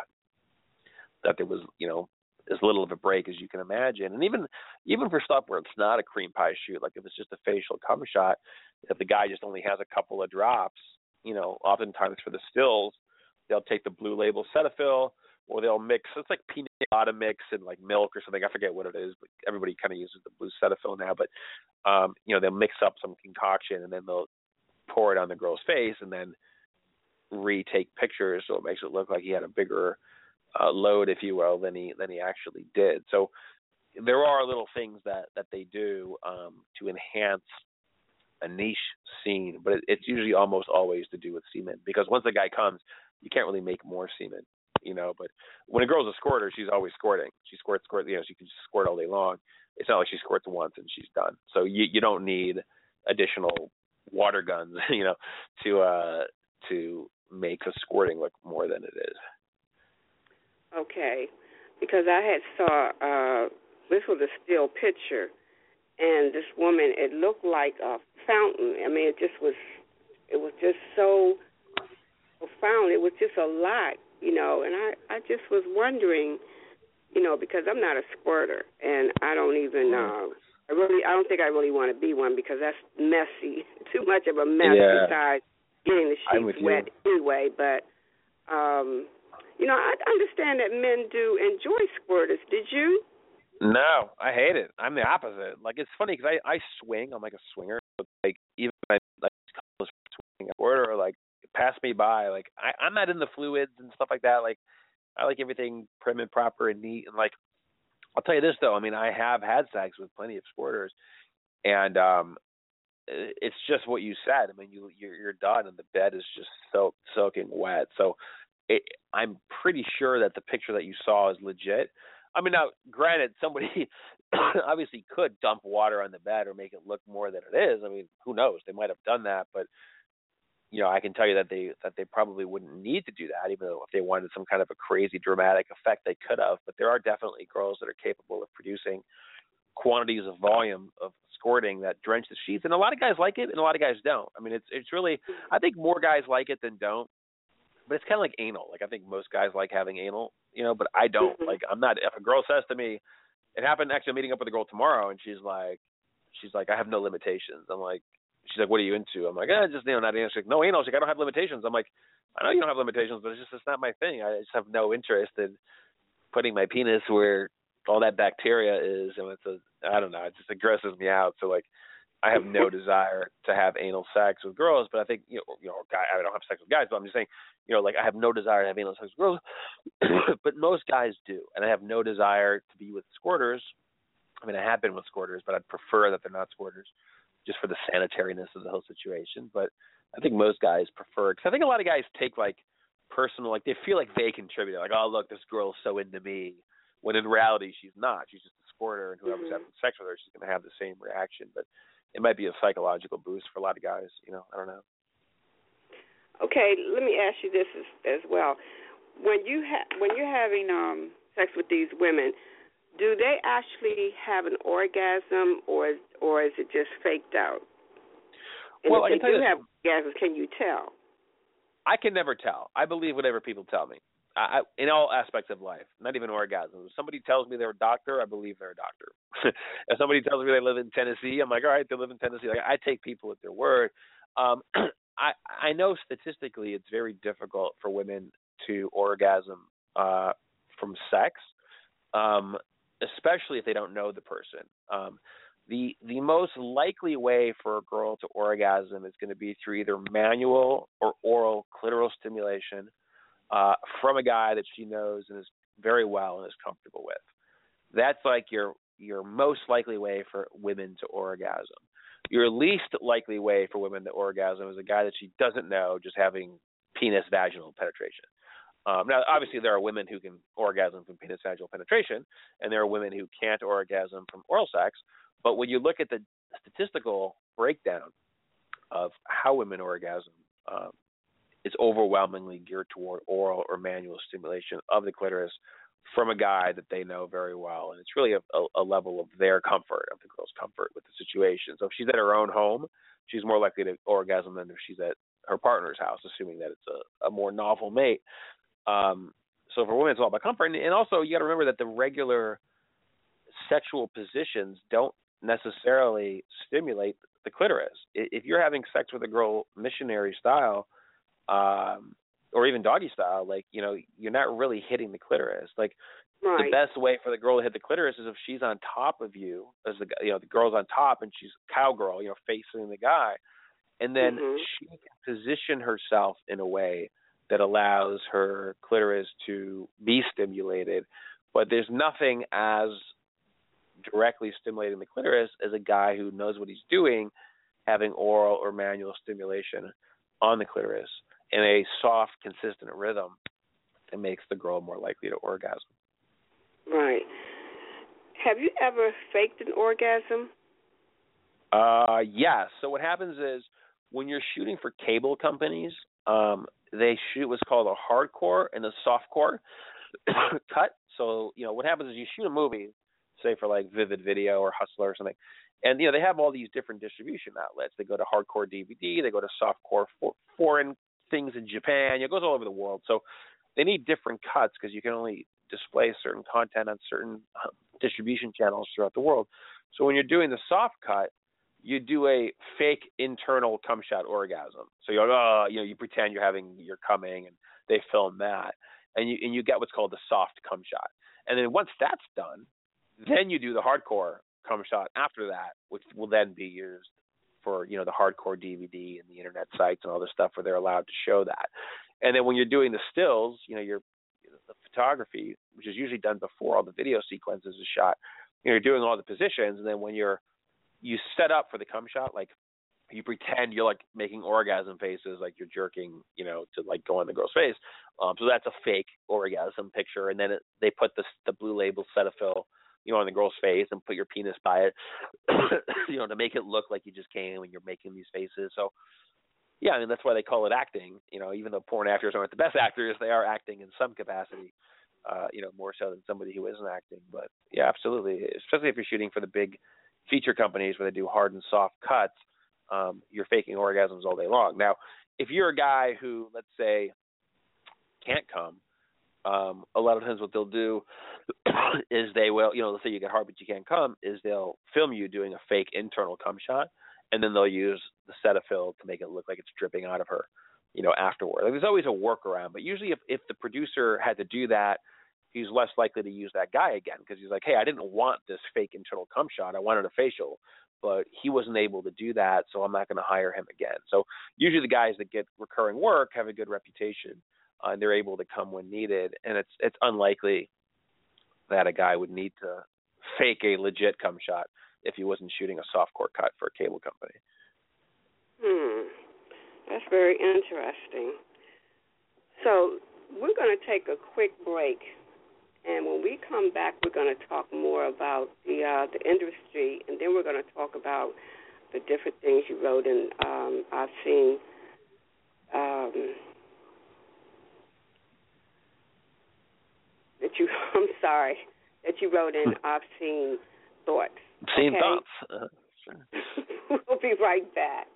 that there was, you know, as little of a break as you can imagine. And even even for stuff where it's not a cream pie shoot, like if it's just a facial cum shot, if the guy just only has a couple of drops, you know, oftentimes for the stills, they'll take the Blue Label Cetaphil, or they'll mix, it's like peanut butter mix and like milk or something. I forget what it is, but everybody kind of uses the blue Cetaphil now. But, um, you know, they'll mix up some concoction, and then they'll pour it on the girl's face and then retake pictures so it makes it look like he had a bigger uh, load, if you will, than he than he actually did. So there are little things that, that they do um, to enhance a niche scene, but it, it's usually almost always to do with semen, because once the guy comes, you can't really make more semen, you know. But when a girl's a squirter, she's always squirting. She squirts, squirts, you know, she can just squirt all day long. It's not like she squirts once and she's done. So you you don't need additional water guns, you know, to uh to make the squirting look more than it is. Okay, because I had saw uh this was a still picture, and this woman, it looked like a fountain. I mean, it just was, it was just so profound. It was just a lot, you know. And I I just was wondering, you know, because I'm not a squirter, and I don't even. Uh, I really, I don't think I really want to be one, because that's messy, too much of a mess yeah. besides getting the sheets wet anyway. But, um, you know, I understand that men do enjoy squirters. Did you? No, I hate it. I'm the opposite. Like, it's funny because I, I swing. I'm like a swinger. But like, even my like swing squirter, or like pass me by. Like, I, I'm not in the fluids and stuff like that. Like, I like everything prim and proper and neat, and like. I'll tell you this, though. I mean, I have had sex with plenty of squirters, and um, it's just what you said. I mean, you, you're, you're done, and the bed is just soaked, soaking wet. So it, I'm pretty sure that the picture that you saw is legit. I mean, now, granted, somebody obviously could dump water on the bed or make it look more than it is. I mean, who knows? They might have done that, but you know, I can tell you that they that they probably wouldn't need to do that, even though if they wanted some kind of a crazy dramatic effect, they could have. But there are definitely girls that are capable of producing quantities of volume of squirting that drench the sheets, and a lot of guys like it, and a lot of guys don't. I mean, it's it's really, I think more guys like it than don't. But it's kind of like anal. Like, I think most guys like having anal, you know, but I don't. Like, I'm not. If a girl says to me, it happened. Actually, I'm meeting up with a girl tomorrow, and she's like, she's like, I have no limitations. I'm like. She's like, what are you into? I'm like, eh, just, you know, not anal. She's like, no anal. She's like, I don't have limitations. I'm like, I know you don't have limitations, but it's just, it's not my thing. I just have no interest in putting my penis where all that bacteria is. And it's a, I don't know, it just aggressives me out. So, like, I have no desire to have anal sex with girls, but I think, you know, you know, guy, I don't have sex with guys, but I'm just saying, you know, like, I have no desire to have anal sex with girls, but most guys do. And I have no desire to be with squirters. I mean, I have been with squirters, but I'd prefer that they're not squirters, just for the sanitariness of the whole situation. But I think most guys prefer, because I think a lot of guys take, like, personal, like, they feel like they contribute. Like, oh, look, this girl's so into me, when in reality she's not. She's just a squirter, and whoever's mm-hmm. having sex with her, she's going to have the same reaction. But it might be a psychological boost for a lot of guys, you know, I don't know. Okay, let me ask you this as, as well. When, you ha- when you're having um, sex with these women, do they actually have an orgasm, or or is it just faked out? And well, if I can they tell do you have orgasms, can you tell? I can never tell. I believe whatever people tell me, I, I, in all aspects of life, not even orgasms. If somebody tells me they're a doctor, I believe they're a doctor. If somebody tells me they live in Tennessee, I'm like, all right, they live in Tennessee. Like, I take people at their word. Um, I I know statistically it's very difficult for women to orgasm uh, from sex, um, especially if they don't know the person. Um, the the most likely way for a girl to orgasm is going to be through either manual or oral clitoral stimulation uh, from a guy that she knows and is very well and is comfortable with. That's like your your most likely way for women to orgasm. Your least likely way for women to orgasm is a guy that she doesn't know, just having penis-vaginal penetration. Um, now, obviously, there are women who can orgasm from penis-vaginal penetration, and there are women who can't orgasm from oral sex. But when you look at the statistical breakdown of how women orgasm, um, it's overwhelmingly geared toward oral or manual stimulation of the clitoris from a guy that they know very well. And it's really a, a, a level of their comfort, of the girl's comfort with the situation. So if she's at her own home, she's more likely to orgasm than if she's at her partner's house, assuming that it's a, a more novel mate. Um, so for women, it's all about comfort. And, and also, you got to remember that the regular sexual positions don't necessarily stimulate the clitoris. If you're having sex with a girl missionary style, um, or even doggy style, like, you know, you're not really hitting the clitoris. Like, right. The best way for the girl to hit the clitoris is if she's on top of you, as the you know the girl's on top and she's cowgirl, you know, facing the guy, and then mm-hmm. she can position herself in a way that allows her clitoris to be stimulated. But there's nothing as directly stimulating the clitoris as a guy who knows what he's doing, having oral or manual stimulation on the clitoris in a soft, consistent rhythm that makes the girl more likely to orgasm. Right. Have you ever faked an orgasm? Uh, yes. So what happens is when you're shooting for cable companies, um, they shoot what's called a hardcore and a softcore cut. So, you know, what happens is you shoot a movie, say for like Vivid Video or Hustler or something, and, you know, they have all these different distribution outlets. They go to hardcore D V D, they go to softcore for foreign things in Japan. It goes all over the world. So they need different cuts because you can only display certain content on certain distribution channels throughout the world. So when you're doing the soft cut, you do a fake internal cum shot orgasm. So you're, oh, you know, you pretend you're having, you're coming, and they film that, and you and you get what's called the soft cum shot. And then once that's done, then you do the hardcore cum shot after that, which will then be used for, you know, the hardcore D V D and the internet sites and all this stuff where they're allowed to show that. And then when you're doing the stills, you know, you're the photography, which is usually done before all the video sequences is shot, you know, you're doing all the positions, and then when you're you set up for the cum shot, like you pretend you're like making orgasm faces, like you're jerking, you know, to like go on the girl's face. Um, so that's a fake orgasm picture, and then it, they put the the blue label Cetaphil, you know, on the girl's face and put your penis by it, you know, to make it look like you just came when you're making these faces. So, yeah, I mean, that's why they call it acting. You know, even though porn actors aren't the best actors, they are acting in some capacity, uh, you know, more so than somebody who isn't acting. But, yeah, absolutely, especially if you're shooting for the big feature companies where they do hard and soft cuts, um, you're faking orgasms all day long. Now, if you're a guy who, let's say, can't come, Um, a lot of times what they'll do is they will, you know, let's say you get hard but you can't come, is they'll film you doing a fake internal cum shot, and then they'll use the Cetaphil to make it look like it's dripping out of her, you know, afterward. Like, there's always a workaround, but usually if, if the producer had to do that, he's less likely to use that guy again because he's like, hey, I didn't want this fake internal cum shot. I wanted a facial, but he wasn't able to do that, so I'm not going to hire him again. So usually the guys that get recurring work have a good reputation. Uh, and they're able to come when needed, and it's it's unlikely that a guy would need to fake a legit cum shot if he wasn't shooting a softcore cut for a cable company. Hmm, that's very interesting. So we're going to take a quick break, and when we come back, we're going to talk more about the uh, the industry, and then we're going to talk about the different things you wrote in. Um, I've seen. Um, That you, I'm sorry, that you wrote in Obscene Thoughts. Obscene okay? Thoughts. Uh, sure. We'll be right back.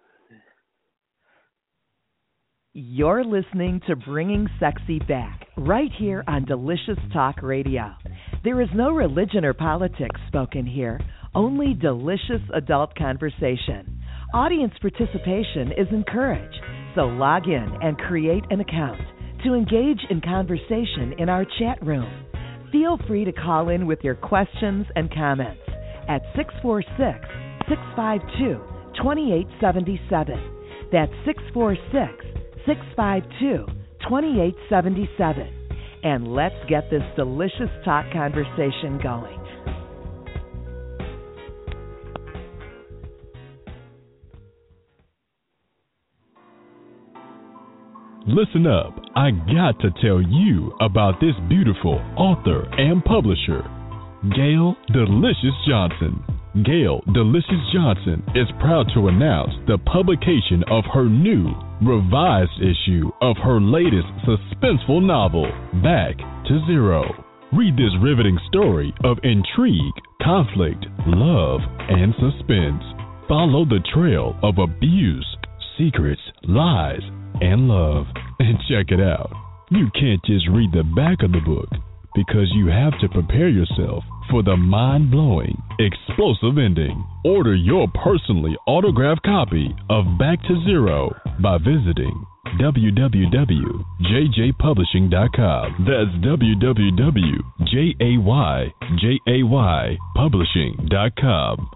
You're listening to Bringing Sexy Back, right here on Delicious Talk Radio. There is no religion or politics spoken here, only delicious adult conversation. Audience participation is encouraged, so log in and create an account to engage in conversation in our chat room. Feel free to call in with your questions and comments at six four six, six five two, two eight seven seven. That's six four six, six five two, two eight seven seven. And let's get this delicious talk conversation going. Listen up, I got to tell you about this beautiful author and publisher, Gail Delicious Johnson. Gail Delicious Johnson is proud to announce the publication of her new, revised issue of her latest suspenseful novel, Back to Zero. Read this riveting story of intrigue, conflict, love, and suspense. Follow the trail of abuse, secrets, lies, and love. And check it out. You can't just read the back of the book because you have to prepare yourself for the mind-blowing, explosive ending. Order your personally autographed copy of Back to Zero by visiting w w w dot j j publishing dot com. That's w w w dot j a y j a y publishing dot com.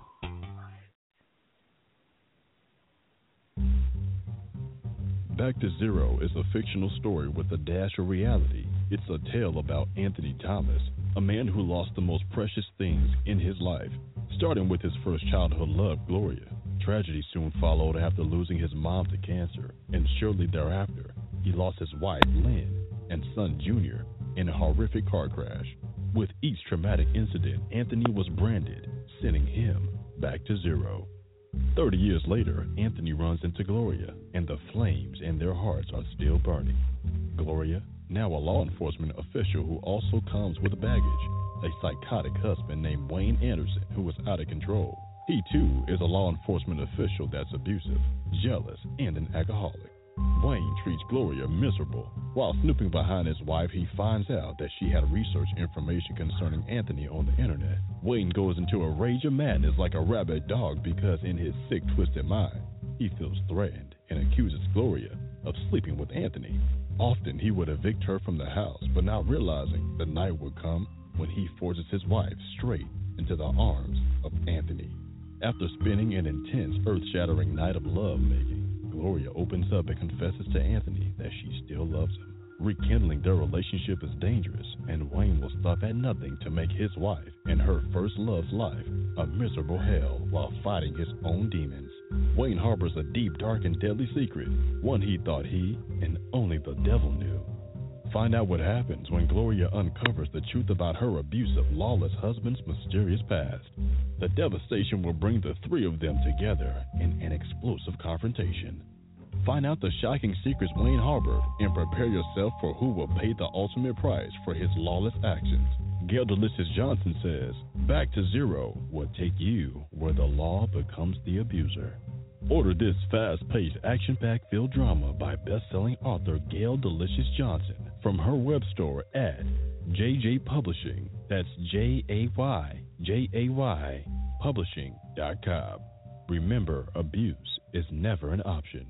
Back to Zero is a fictional story with a dash of reality. It's a tale about Anthony Thomas, a man who lost the most precious things in his life, starting with his first childhood love, Gloria. Tragedy soon followed after losing his mom to cancer, and shortly thereafter, he lost his wife, Lynn, and son, Junior, in a horrific car crash. With each traumatic incident, Anthony was branded, sending him back to zero. Thirty years later, Anthony runs into Gloria, and the flames in their hearts are still burning. Gloria, now a law enforcement official who also comes with baggage, a psychotic husband named Wayne Anderson who is out of control. He too is a law enforcement official that's abusive, jealous, and an alcoholic. Wayne treats Gloria miserable. While snooping behind his wife, he finds out that she had researched information concerning Anthony on the internet. Wayne goes into a rage of madness like a rabid dog because in his sick, twisted mind, he feels threatened and accuses Gloria of sleeping with Anthony. Often he would evict her from the house, but now realizing the night would come when he forces his wife straight into the arms of Anthony. After spending an intense, earth-shattering night of love-making, Gloria opens up and confesses to Anthony that she still loves him. Rekindling their relationship is dangerous, and Wayne will stop at nothing to make his wife and her first love's life a miserable hell while fighting his own demons. Wayne harbors a deep, dark, and deadly secret, one he thought he and only the devil knew. Find out what happens when Gloria uncovers the truth about her abusive, lawless husband's mysterious past. The devastation will bring the three of them together in an explosive confrontation. Find out the shocking secrets Wayne harbored and prepare yourself for who will pay the ultimate price for his lawless actions. Gail Delicious Johnson says, Back to Zero will take you where the law becomes the abuser. Order this fast-paced, action-packed filled drama by best-selling author Gail Delicious Johnson from her web store at J J Publishing. That's J A Y J A Y Publishing dot com. Remember, abuse is never an option.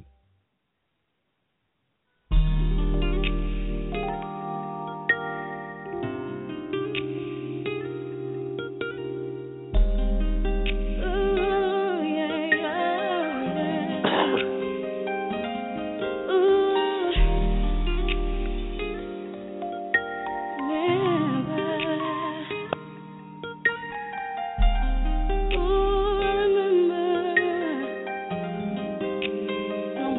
No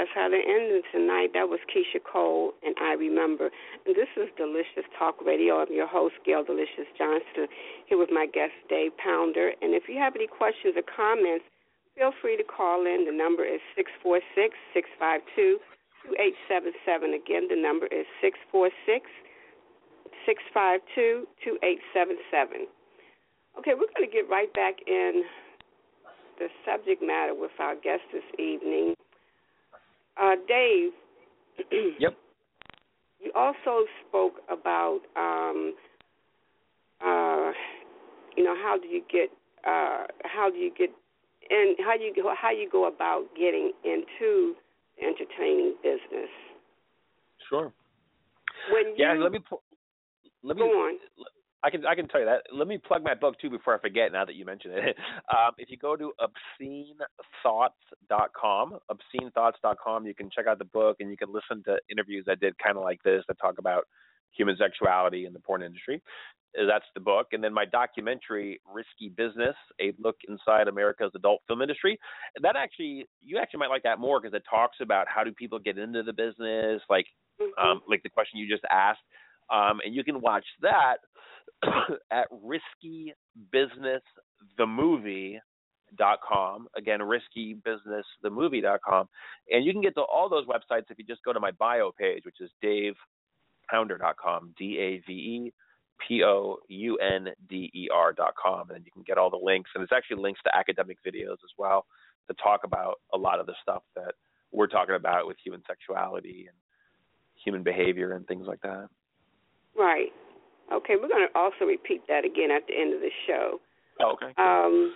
That's how they ended tonight. That was Keisha Cole and I Remember. And this is Delicious Talk Radio. I'm your host, Gail Delicious Johnson, here with my guest, Dave Pounder. And if you have any questions or comments, feel free to call in. The number is six four six, six five two, two eight seven seven. Again, the number is six four six, six five two, two eight seven seven. Okay, we're going to get right back in the subject matter with our guest this evening. Uh, Dave, yep. You also spoke about, um, uh, you know, how do you get, uh, how do you get, and how you go, how you go about getting into the entertaining business. Sure. When you, yeah, let me let me. Go on. I can I can tell you that. Let me plug my book too before I forget. Now that you mention it, um, if you go to obscene thoughts dot com, obscene thoughts dot com, you can check out the book and you can listen to interviews I did kind of like this that talk about human sexuality in the porn industry. That's the book. And then my documentary, Risky Business, A Look Inside America's Adult Film Industry. That actually, you actually might like that more because it talks about how do people get into the business, like mm-hmm. um, like the question you just asked. Um, and you can watch that at risky business the movie dot com. Again, risky business the movie dot com. And you can get to all those websites if you just go to my bio page, which is dave pounder dot com, D A V E P O U N D E R dot com. And you can get all the links. And it's actually links to academic videos as well to talk about a lot of the stuff that we're talking about with human sexuality and human behavior and things like that. Right. Okay, we're going to also repeat that again at the end of the show. Oh, okay. Um,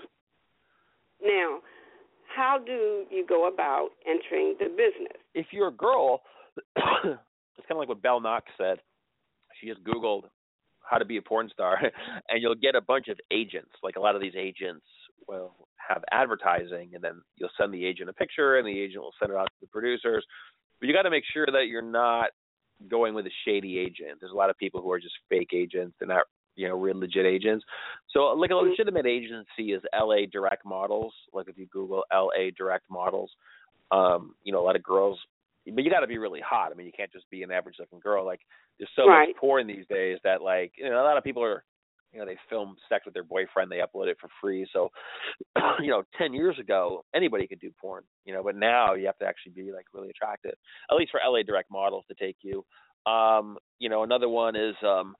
now, how do you go about entering the business? If you're a girl, it's kind of like what Belle Knox said. She just Googled how to be a porn star, and you'll get a bunch of agents. Like a lot of these agents will have advertising, and then you'll send the agent a picture, and the agent will send it out to the producers. But you got to make sure that you're not going with a shady agent. There's a lot of people who are just fake agents. They're not, you know, real legit agents. So like a legitimate agency is L A Direct Models. Like if you Google L A Direct Models, um, you know, a lot of girls, but you got to be really hot. I mean, you can't just be an average looking girl. Like there's so right. much porn these days that like, you know, a lot of people are, you know, they film sex with their boyfriend, they upload it for free. So, you know, ten years ago, anybody could do porn, you know, but now you have to actually be like really attractive, at least for L A Direct Models to take you. Um, you know, another one is, um,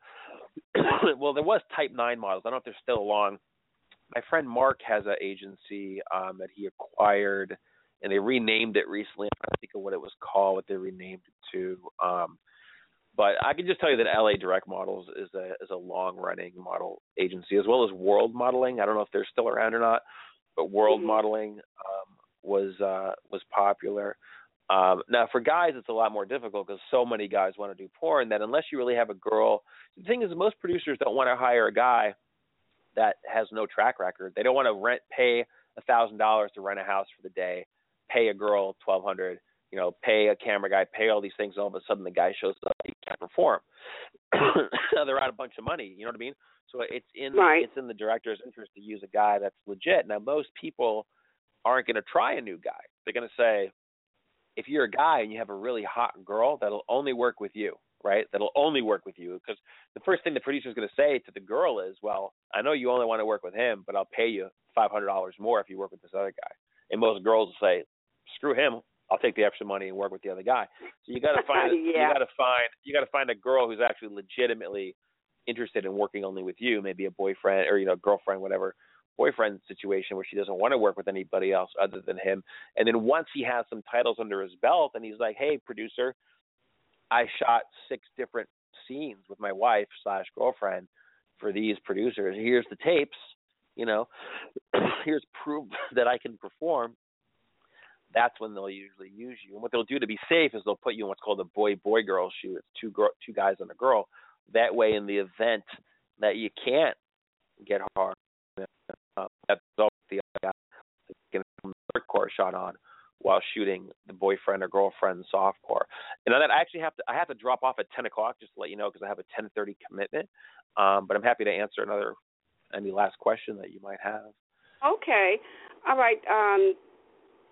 well, there was Type nine Models. I don't know if they're still along. My friend Mark has an agency um, that he acquired, and they renamed it recently. I'm trying to think of what it was called, what they renamed it to. Um, But I can just tell you that L A Direct Models is a is a long-running model agency, as well as World Modeling. I don't know if they're still around or not, but World mm-hmm. Modeling um, was uh, was popular. Um, now, for guys, it's a lot more difficult because so many guys want to do porn that unless you really have a girl, the thing is most producers don't want to hire a guy that has no track record. They don't want to rent pay one thousand dollars to rent a house for the day, pay a girl twelve hundred dollars. You know, pay a camera guy, pay all these things, and all of a sudden the guy shows up, he can't perform. They're out a bunch of money, you know what I mean? So it's in right. it's in the director's interest to use a guy that's legit. Now, most people aren't going to try a new guy. They're going to say, if you're a guy and you have a really hot girl, that'll only work with you, right? That'll only work with you. Because the first thing the producer's going to say to the girl is, well, I know you only want to work with him, but I'll pay you five hundred dollars more if you work with this other guy. And most girls will say, screw him. I'll take the extra money and work with the other guy. So you got to find yeah. you got to find you got to find a girl who's actually legitimately interested in working only with you, maybe a boyfriend or you know girlfriend, whatever boyfriend situation where she doesn't want to work with anybody else other than him. And then once he has some titles under his belt, and he's like, hey, producer, I shot six different scenes with my wife slash girlfriend for these producers. Here's the tapes. You know, here's proof that I can perform. That's when they'll usually use you. And what they'll do to be safe is they'll put you in what's called a boy-boy-girl shoot. It's two girl, two guys and a girl. That way, in the event that you can't get hard, uh, that's all the other guy can have the hardcore shot on while shooting the boyfriend or girlfriend softcore. And then I actually have to I have to drop off at ten o'clock just to let you know because I have a ten thirty commitment. Um, but I'm happy to answer another any last question that you might have. Okay. All right. Um,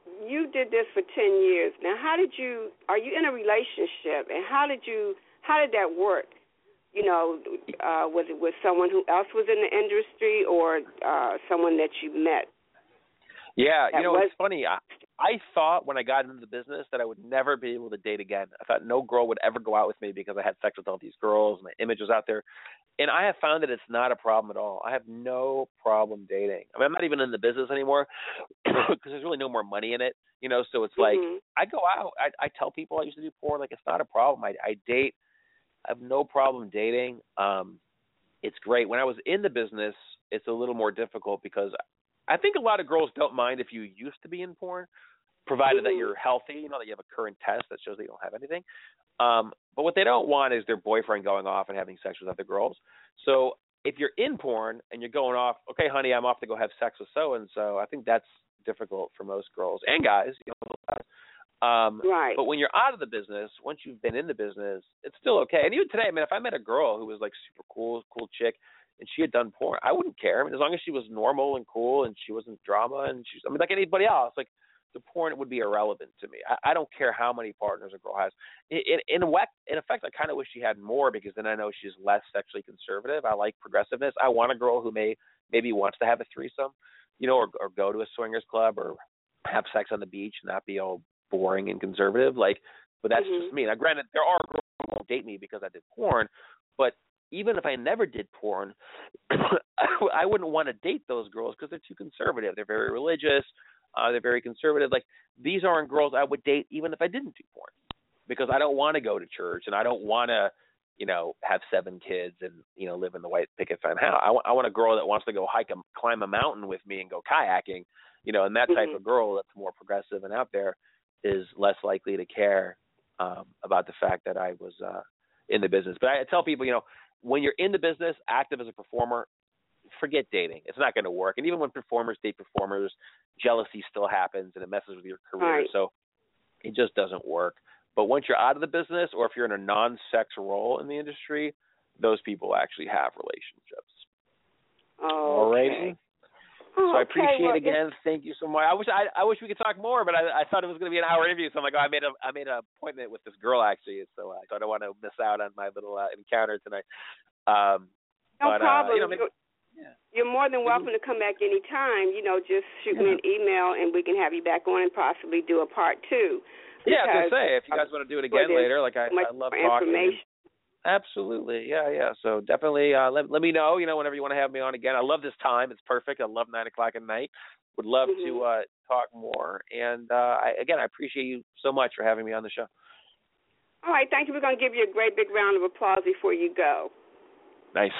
you did this for ten years. Now, how did you? Are you in a relationship? And how did you? How did that work? You know, uh, was it with someone who else was in the industry, or uh, someone that you met? Yeah, you know, was- it's funny. I, I thought when I got into the business that I would never be able to date again. I thought no girl would ever go out with me because I had sex with all these girls, my image was out there. And I have found that it's not a problem at all. I have no problem dating. I mean, I'm not even in the business anymore because there's really no more money in it, you know. So it's like mm-hmm. I go out. I, I tell people I used to do porn. Like, it's not a problem. I, I date. I have no problem dating. Um, it's great. When I was in the business, it's a little more difficult because I think a lot of girls don't mind if you used to be in porn, provided mm-hmm. that you're healthy, you know, that you have a current test that shows that you don't have anything. Um, but what they don't want is their boyfriend going off and having sex with other girls. So if you're in porn and you're going off, okay, honey, I'm off to go have sex with so-and-so, I think that's difficult for most girls and guys. You know, um, right. But when you're out of the business, once you've been in the business, it's still okay. And even today, I mean, if I met a girl who was like super cool, cool chick, and she had done porn, I wouldn't care. I mean, as long as she was normal and cool and she wasn't drama and she's, I mean, like anybody else, like the porn would be irrelevant to me. I, I don't care how many partners a girl has. In, in, in, in effect, I kind of wish she had more because then I know she's less sexually conservative. I like progressiveness. I want a girl who may maybe wants to have a threesome, you know, or, or go to a swingers club or have sex on the beach and not be all boring and conservative. Like, but that's mm-hmm. just me. Now, granted, there are girls who won't date me because I did porn, but even if I never did porn, I wouldn't want to date those girls because they're too conservative. They're very religious. Uh, they're very conservative. Like, these aren't girls I would date even if I didn't do porn because I don't want to go to church and I don't want to, you know, have seven kids and, you know, live in the white picket fence house. I want, I want a girl that wants to go hike, a, climb a mountain with me and go kayaking, you know, and that type mm-hmm. of girl that's more progressive and out there is less likely to care um, about the fact that I was uh, in the business. But I tell people, you know, when you're in the business, active as a performer, forget dating. It's not going to work. And even when performers date performers, jealousy still happens and it messes with your career. Right. So it just doesn't work. But once you're out of the business or if you're in a non-sex role in the industry, those people actually have relationships. Oh, all right. okay. So I appreciate well, it again. Thank you so much. I wish I, I wish we could talk more, but I, I thought it was going to be an hour interview. So I'm like, oh, I made a I made an appointment with this girl actually, so I don't want to miss out on my little uh, encounter tonight. Um, no but, problem. Uh, you know, maybe, you're, you're more than welcome to come back anytime. You know, just shoot yeah. me an email and we can have you back on and possibly do a part two. Yeah, I was gonna say if you guys want to do it again later, like I, I love talking. Absolutely, yeah, yeah. So definitely uh, let let me know. You know, whenever you want to have me on again. I love this time; it's perfect. I love nine o'clock at night. Would love mm-hmm. to uh, talk more. And uh, I, again, I appreciate you so much for having me on the show. All right, thank you. We're going to give you a great big round of applause before you go. Nice.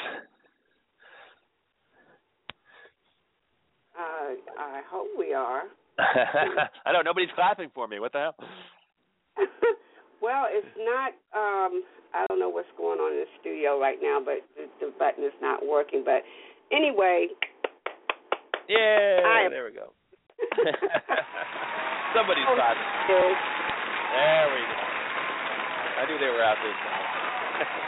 Uh, I hope we are. I know nobody's clapping for me. What the hell? Well, it's not. Um, I don't know what's going on in the studio right now, but the, the button is not working. But anyway. Yeah, I, there we go. Somebody's oh, clapping. Good. There we go. I knew they were out there somewhere.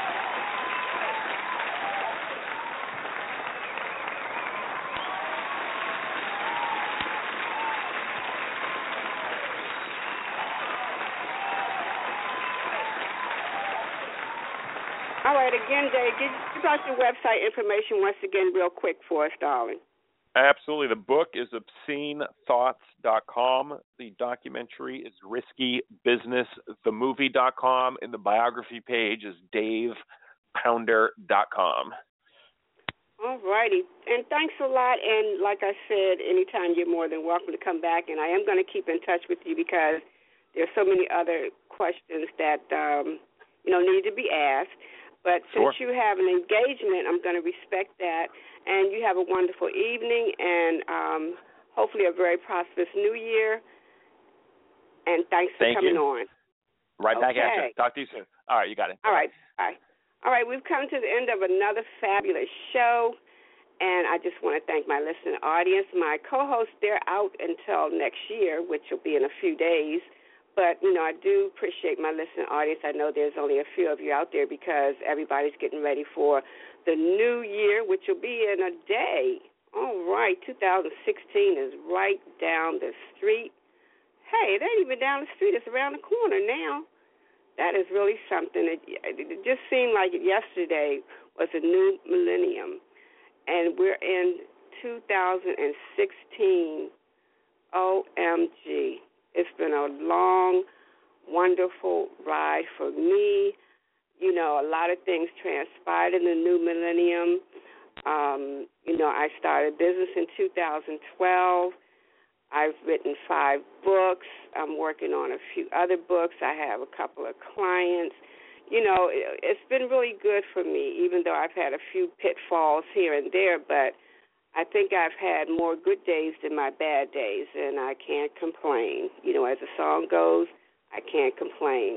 All right, again, Dave, give, give out your website information once again real quick for us, darling. Absolutely. The book is obscene thoughts dot com. The documentary is risky business the movie dot com. And the biography page is dave pounder dot com. All righty. And thanks a lot. And like I said, anytime you're more than welcome to come back. And I am going to keep in touch with you because there's so many other questions that, um, you know, need to be asked. But Sure. since you have an engagement, I'm going to respect that. And you have a wonderful evening and um, hopefully a very prosperous new year. And thanks for Thank coming you. on. Right back Okay. at you. Talk to you soon. All right, you got it. All right. Bye. All right, we've come to the end of another fabulous show. And I just want to thank my listening audience. My co-hosts, they're out until next year, which will be in a few days. But, you know, I do appreciate my listening audience. I know there's only a few of you out there because everybody's getting ready for the new year, which will be in a day. All right, two thousand sixteen is right down the street. hey, it ain't even down the street. It's around the corner now. That is really something. It, it just seemed like yesterday was a new millennium, and we're in two thousand sixteen. O M G. It's been a long, wonderful ride for me. You know, a lot of things transpired in the new millennium. Um, you know, I started business in two thousand twelve. I've written five books. I'm working on a few other books. I have a couple of clients. You know, it, it's been really good for me, even though I've had a few pitfalls here and there, but I think I've had more good days than my bad days, and I can't complain. You know, as the song goes, I can't complain.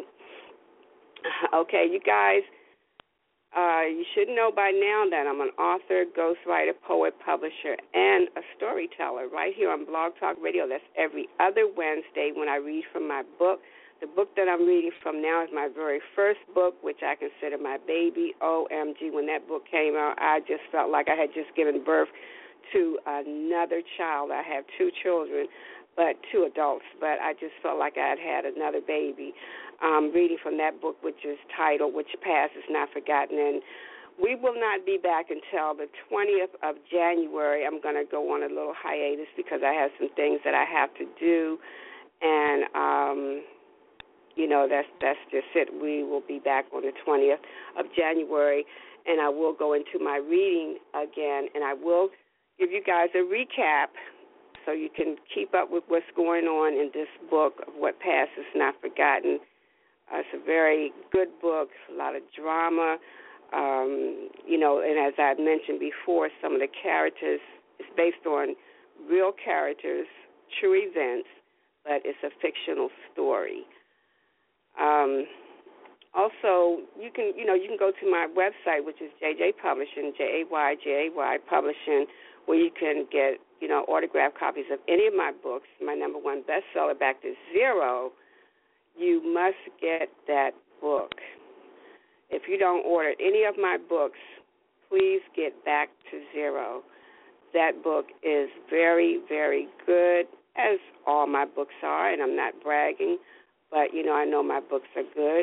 Okay, you guys, uh, you should know by now that I'm an author, ghostwriter, poet, publisher, and a storyteller right here on Blog Talk Radio. That's every other Wednesday when I read from my book. The book that I'm reading from now is my very first book, which I consider my baby. O M G, when that book came out, I just felt like I had just given birth to another child. I have two children, but two adults, but I just felt like I had had another baby. Um, reading from that book, which is titled Which Past Is Not Forgotten, and we will not be back until the twentieth of January. I'm going to go on a little hiatus because I have some things that I have to do, and, um, you know, that's, that's just it. We will be back on the twentieth of January, and I will go into my reading again, and I will give you guys a recap so you can keep up with what's going on in this book of What Past Is Not Forgotten. Uh, it's a very good book, a lot of drama, um, you know, and as I mentioned before, some of the characters, it's based on real characters, true events, but it's a fictional story. Um, also, you can, you know, you can go to my website, which is J J Publishing, J A Y J A Y Publishing, where you can get, you know, autographed copies of any of my books. My number one bestseller, Back to Zero. You must get that book. If you don't order any of my books, please get Back to Zero. That book is very, very good, as all my books are, and I'm not bragging, but, you know, I know my books are good.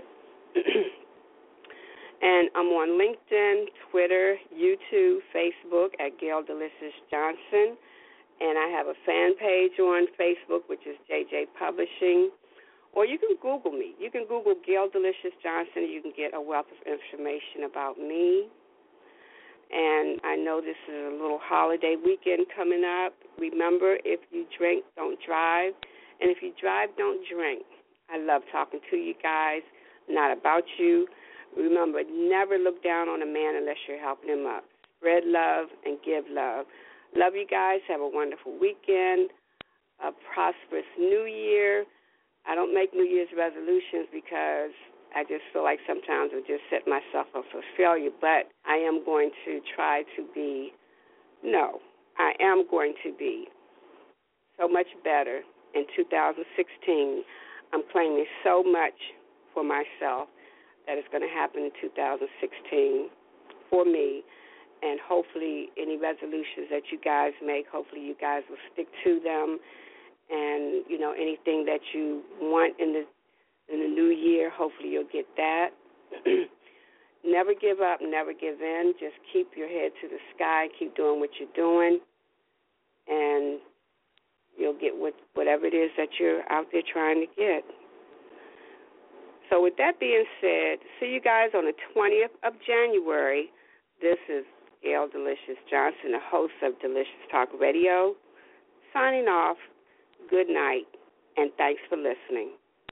And I'm on LinkedIn, Twitter, YouTube, Facebook at Gail Delicious Johnson. And I have a fan page on Facebook, which is J J Publishing. Or you can Google me. You can Google Gail Delicious Johnson. You can get a wealth of information about me. And I know this is a little holiday weekend coming up. Remember, if you drink, don't drive. And if you drive, don't drink. I love talking to you guys, not about you. Remember, never look down on a man unless you're helping him up. Spread love and give love. Love you guys. Have a wonderful weekend, a prosperous new year. I don't make New Year's resolutions because I just feel like sometimes I just set myself up for failure. But I am going to try to be, no, I am going to be so much better in two thousand sixteen. I'm claiming so much for myself that is going to happen in two thousand sixteen for me, and hopefully any resolutions that you guys make, hopefully you guys will stick to them, and, you know, anything that you want in the in the new year, hopefully you'll get that. Never give up, never give in. Just keep your head to the sky, keep doing what you're doing, and you'll get what, whatever it is that you're out there trying to get. So with that being said, see you guys on the twentieth of January. This is Gail Delicious Johnson, the host of Delicious Talk Radio, signing off. Good night, and thanks for listening.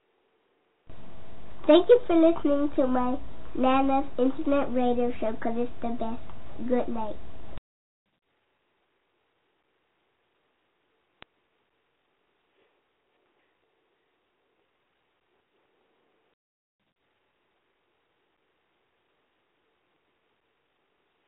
Thank you for listening to my Nana's Internet Radio Show, because it's the best. Good night.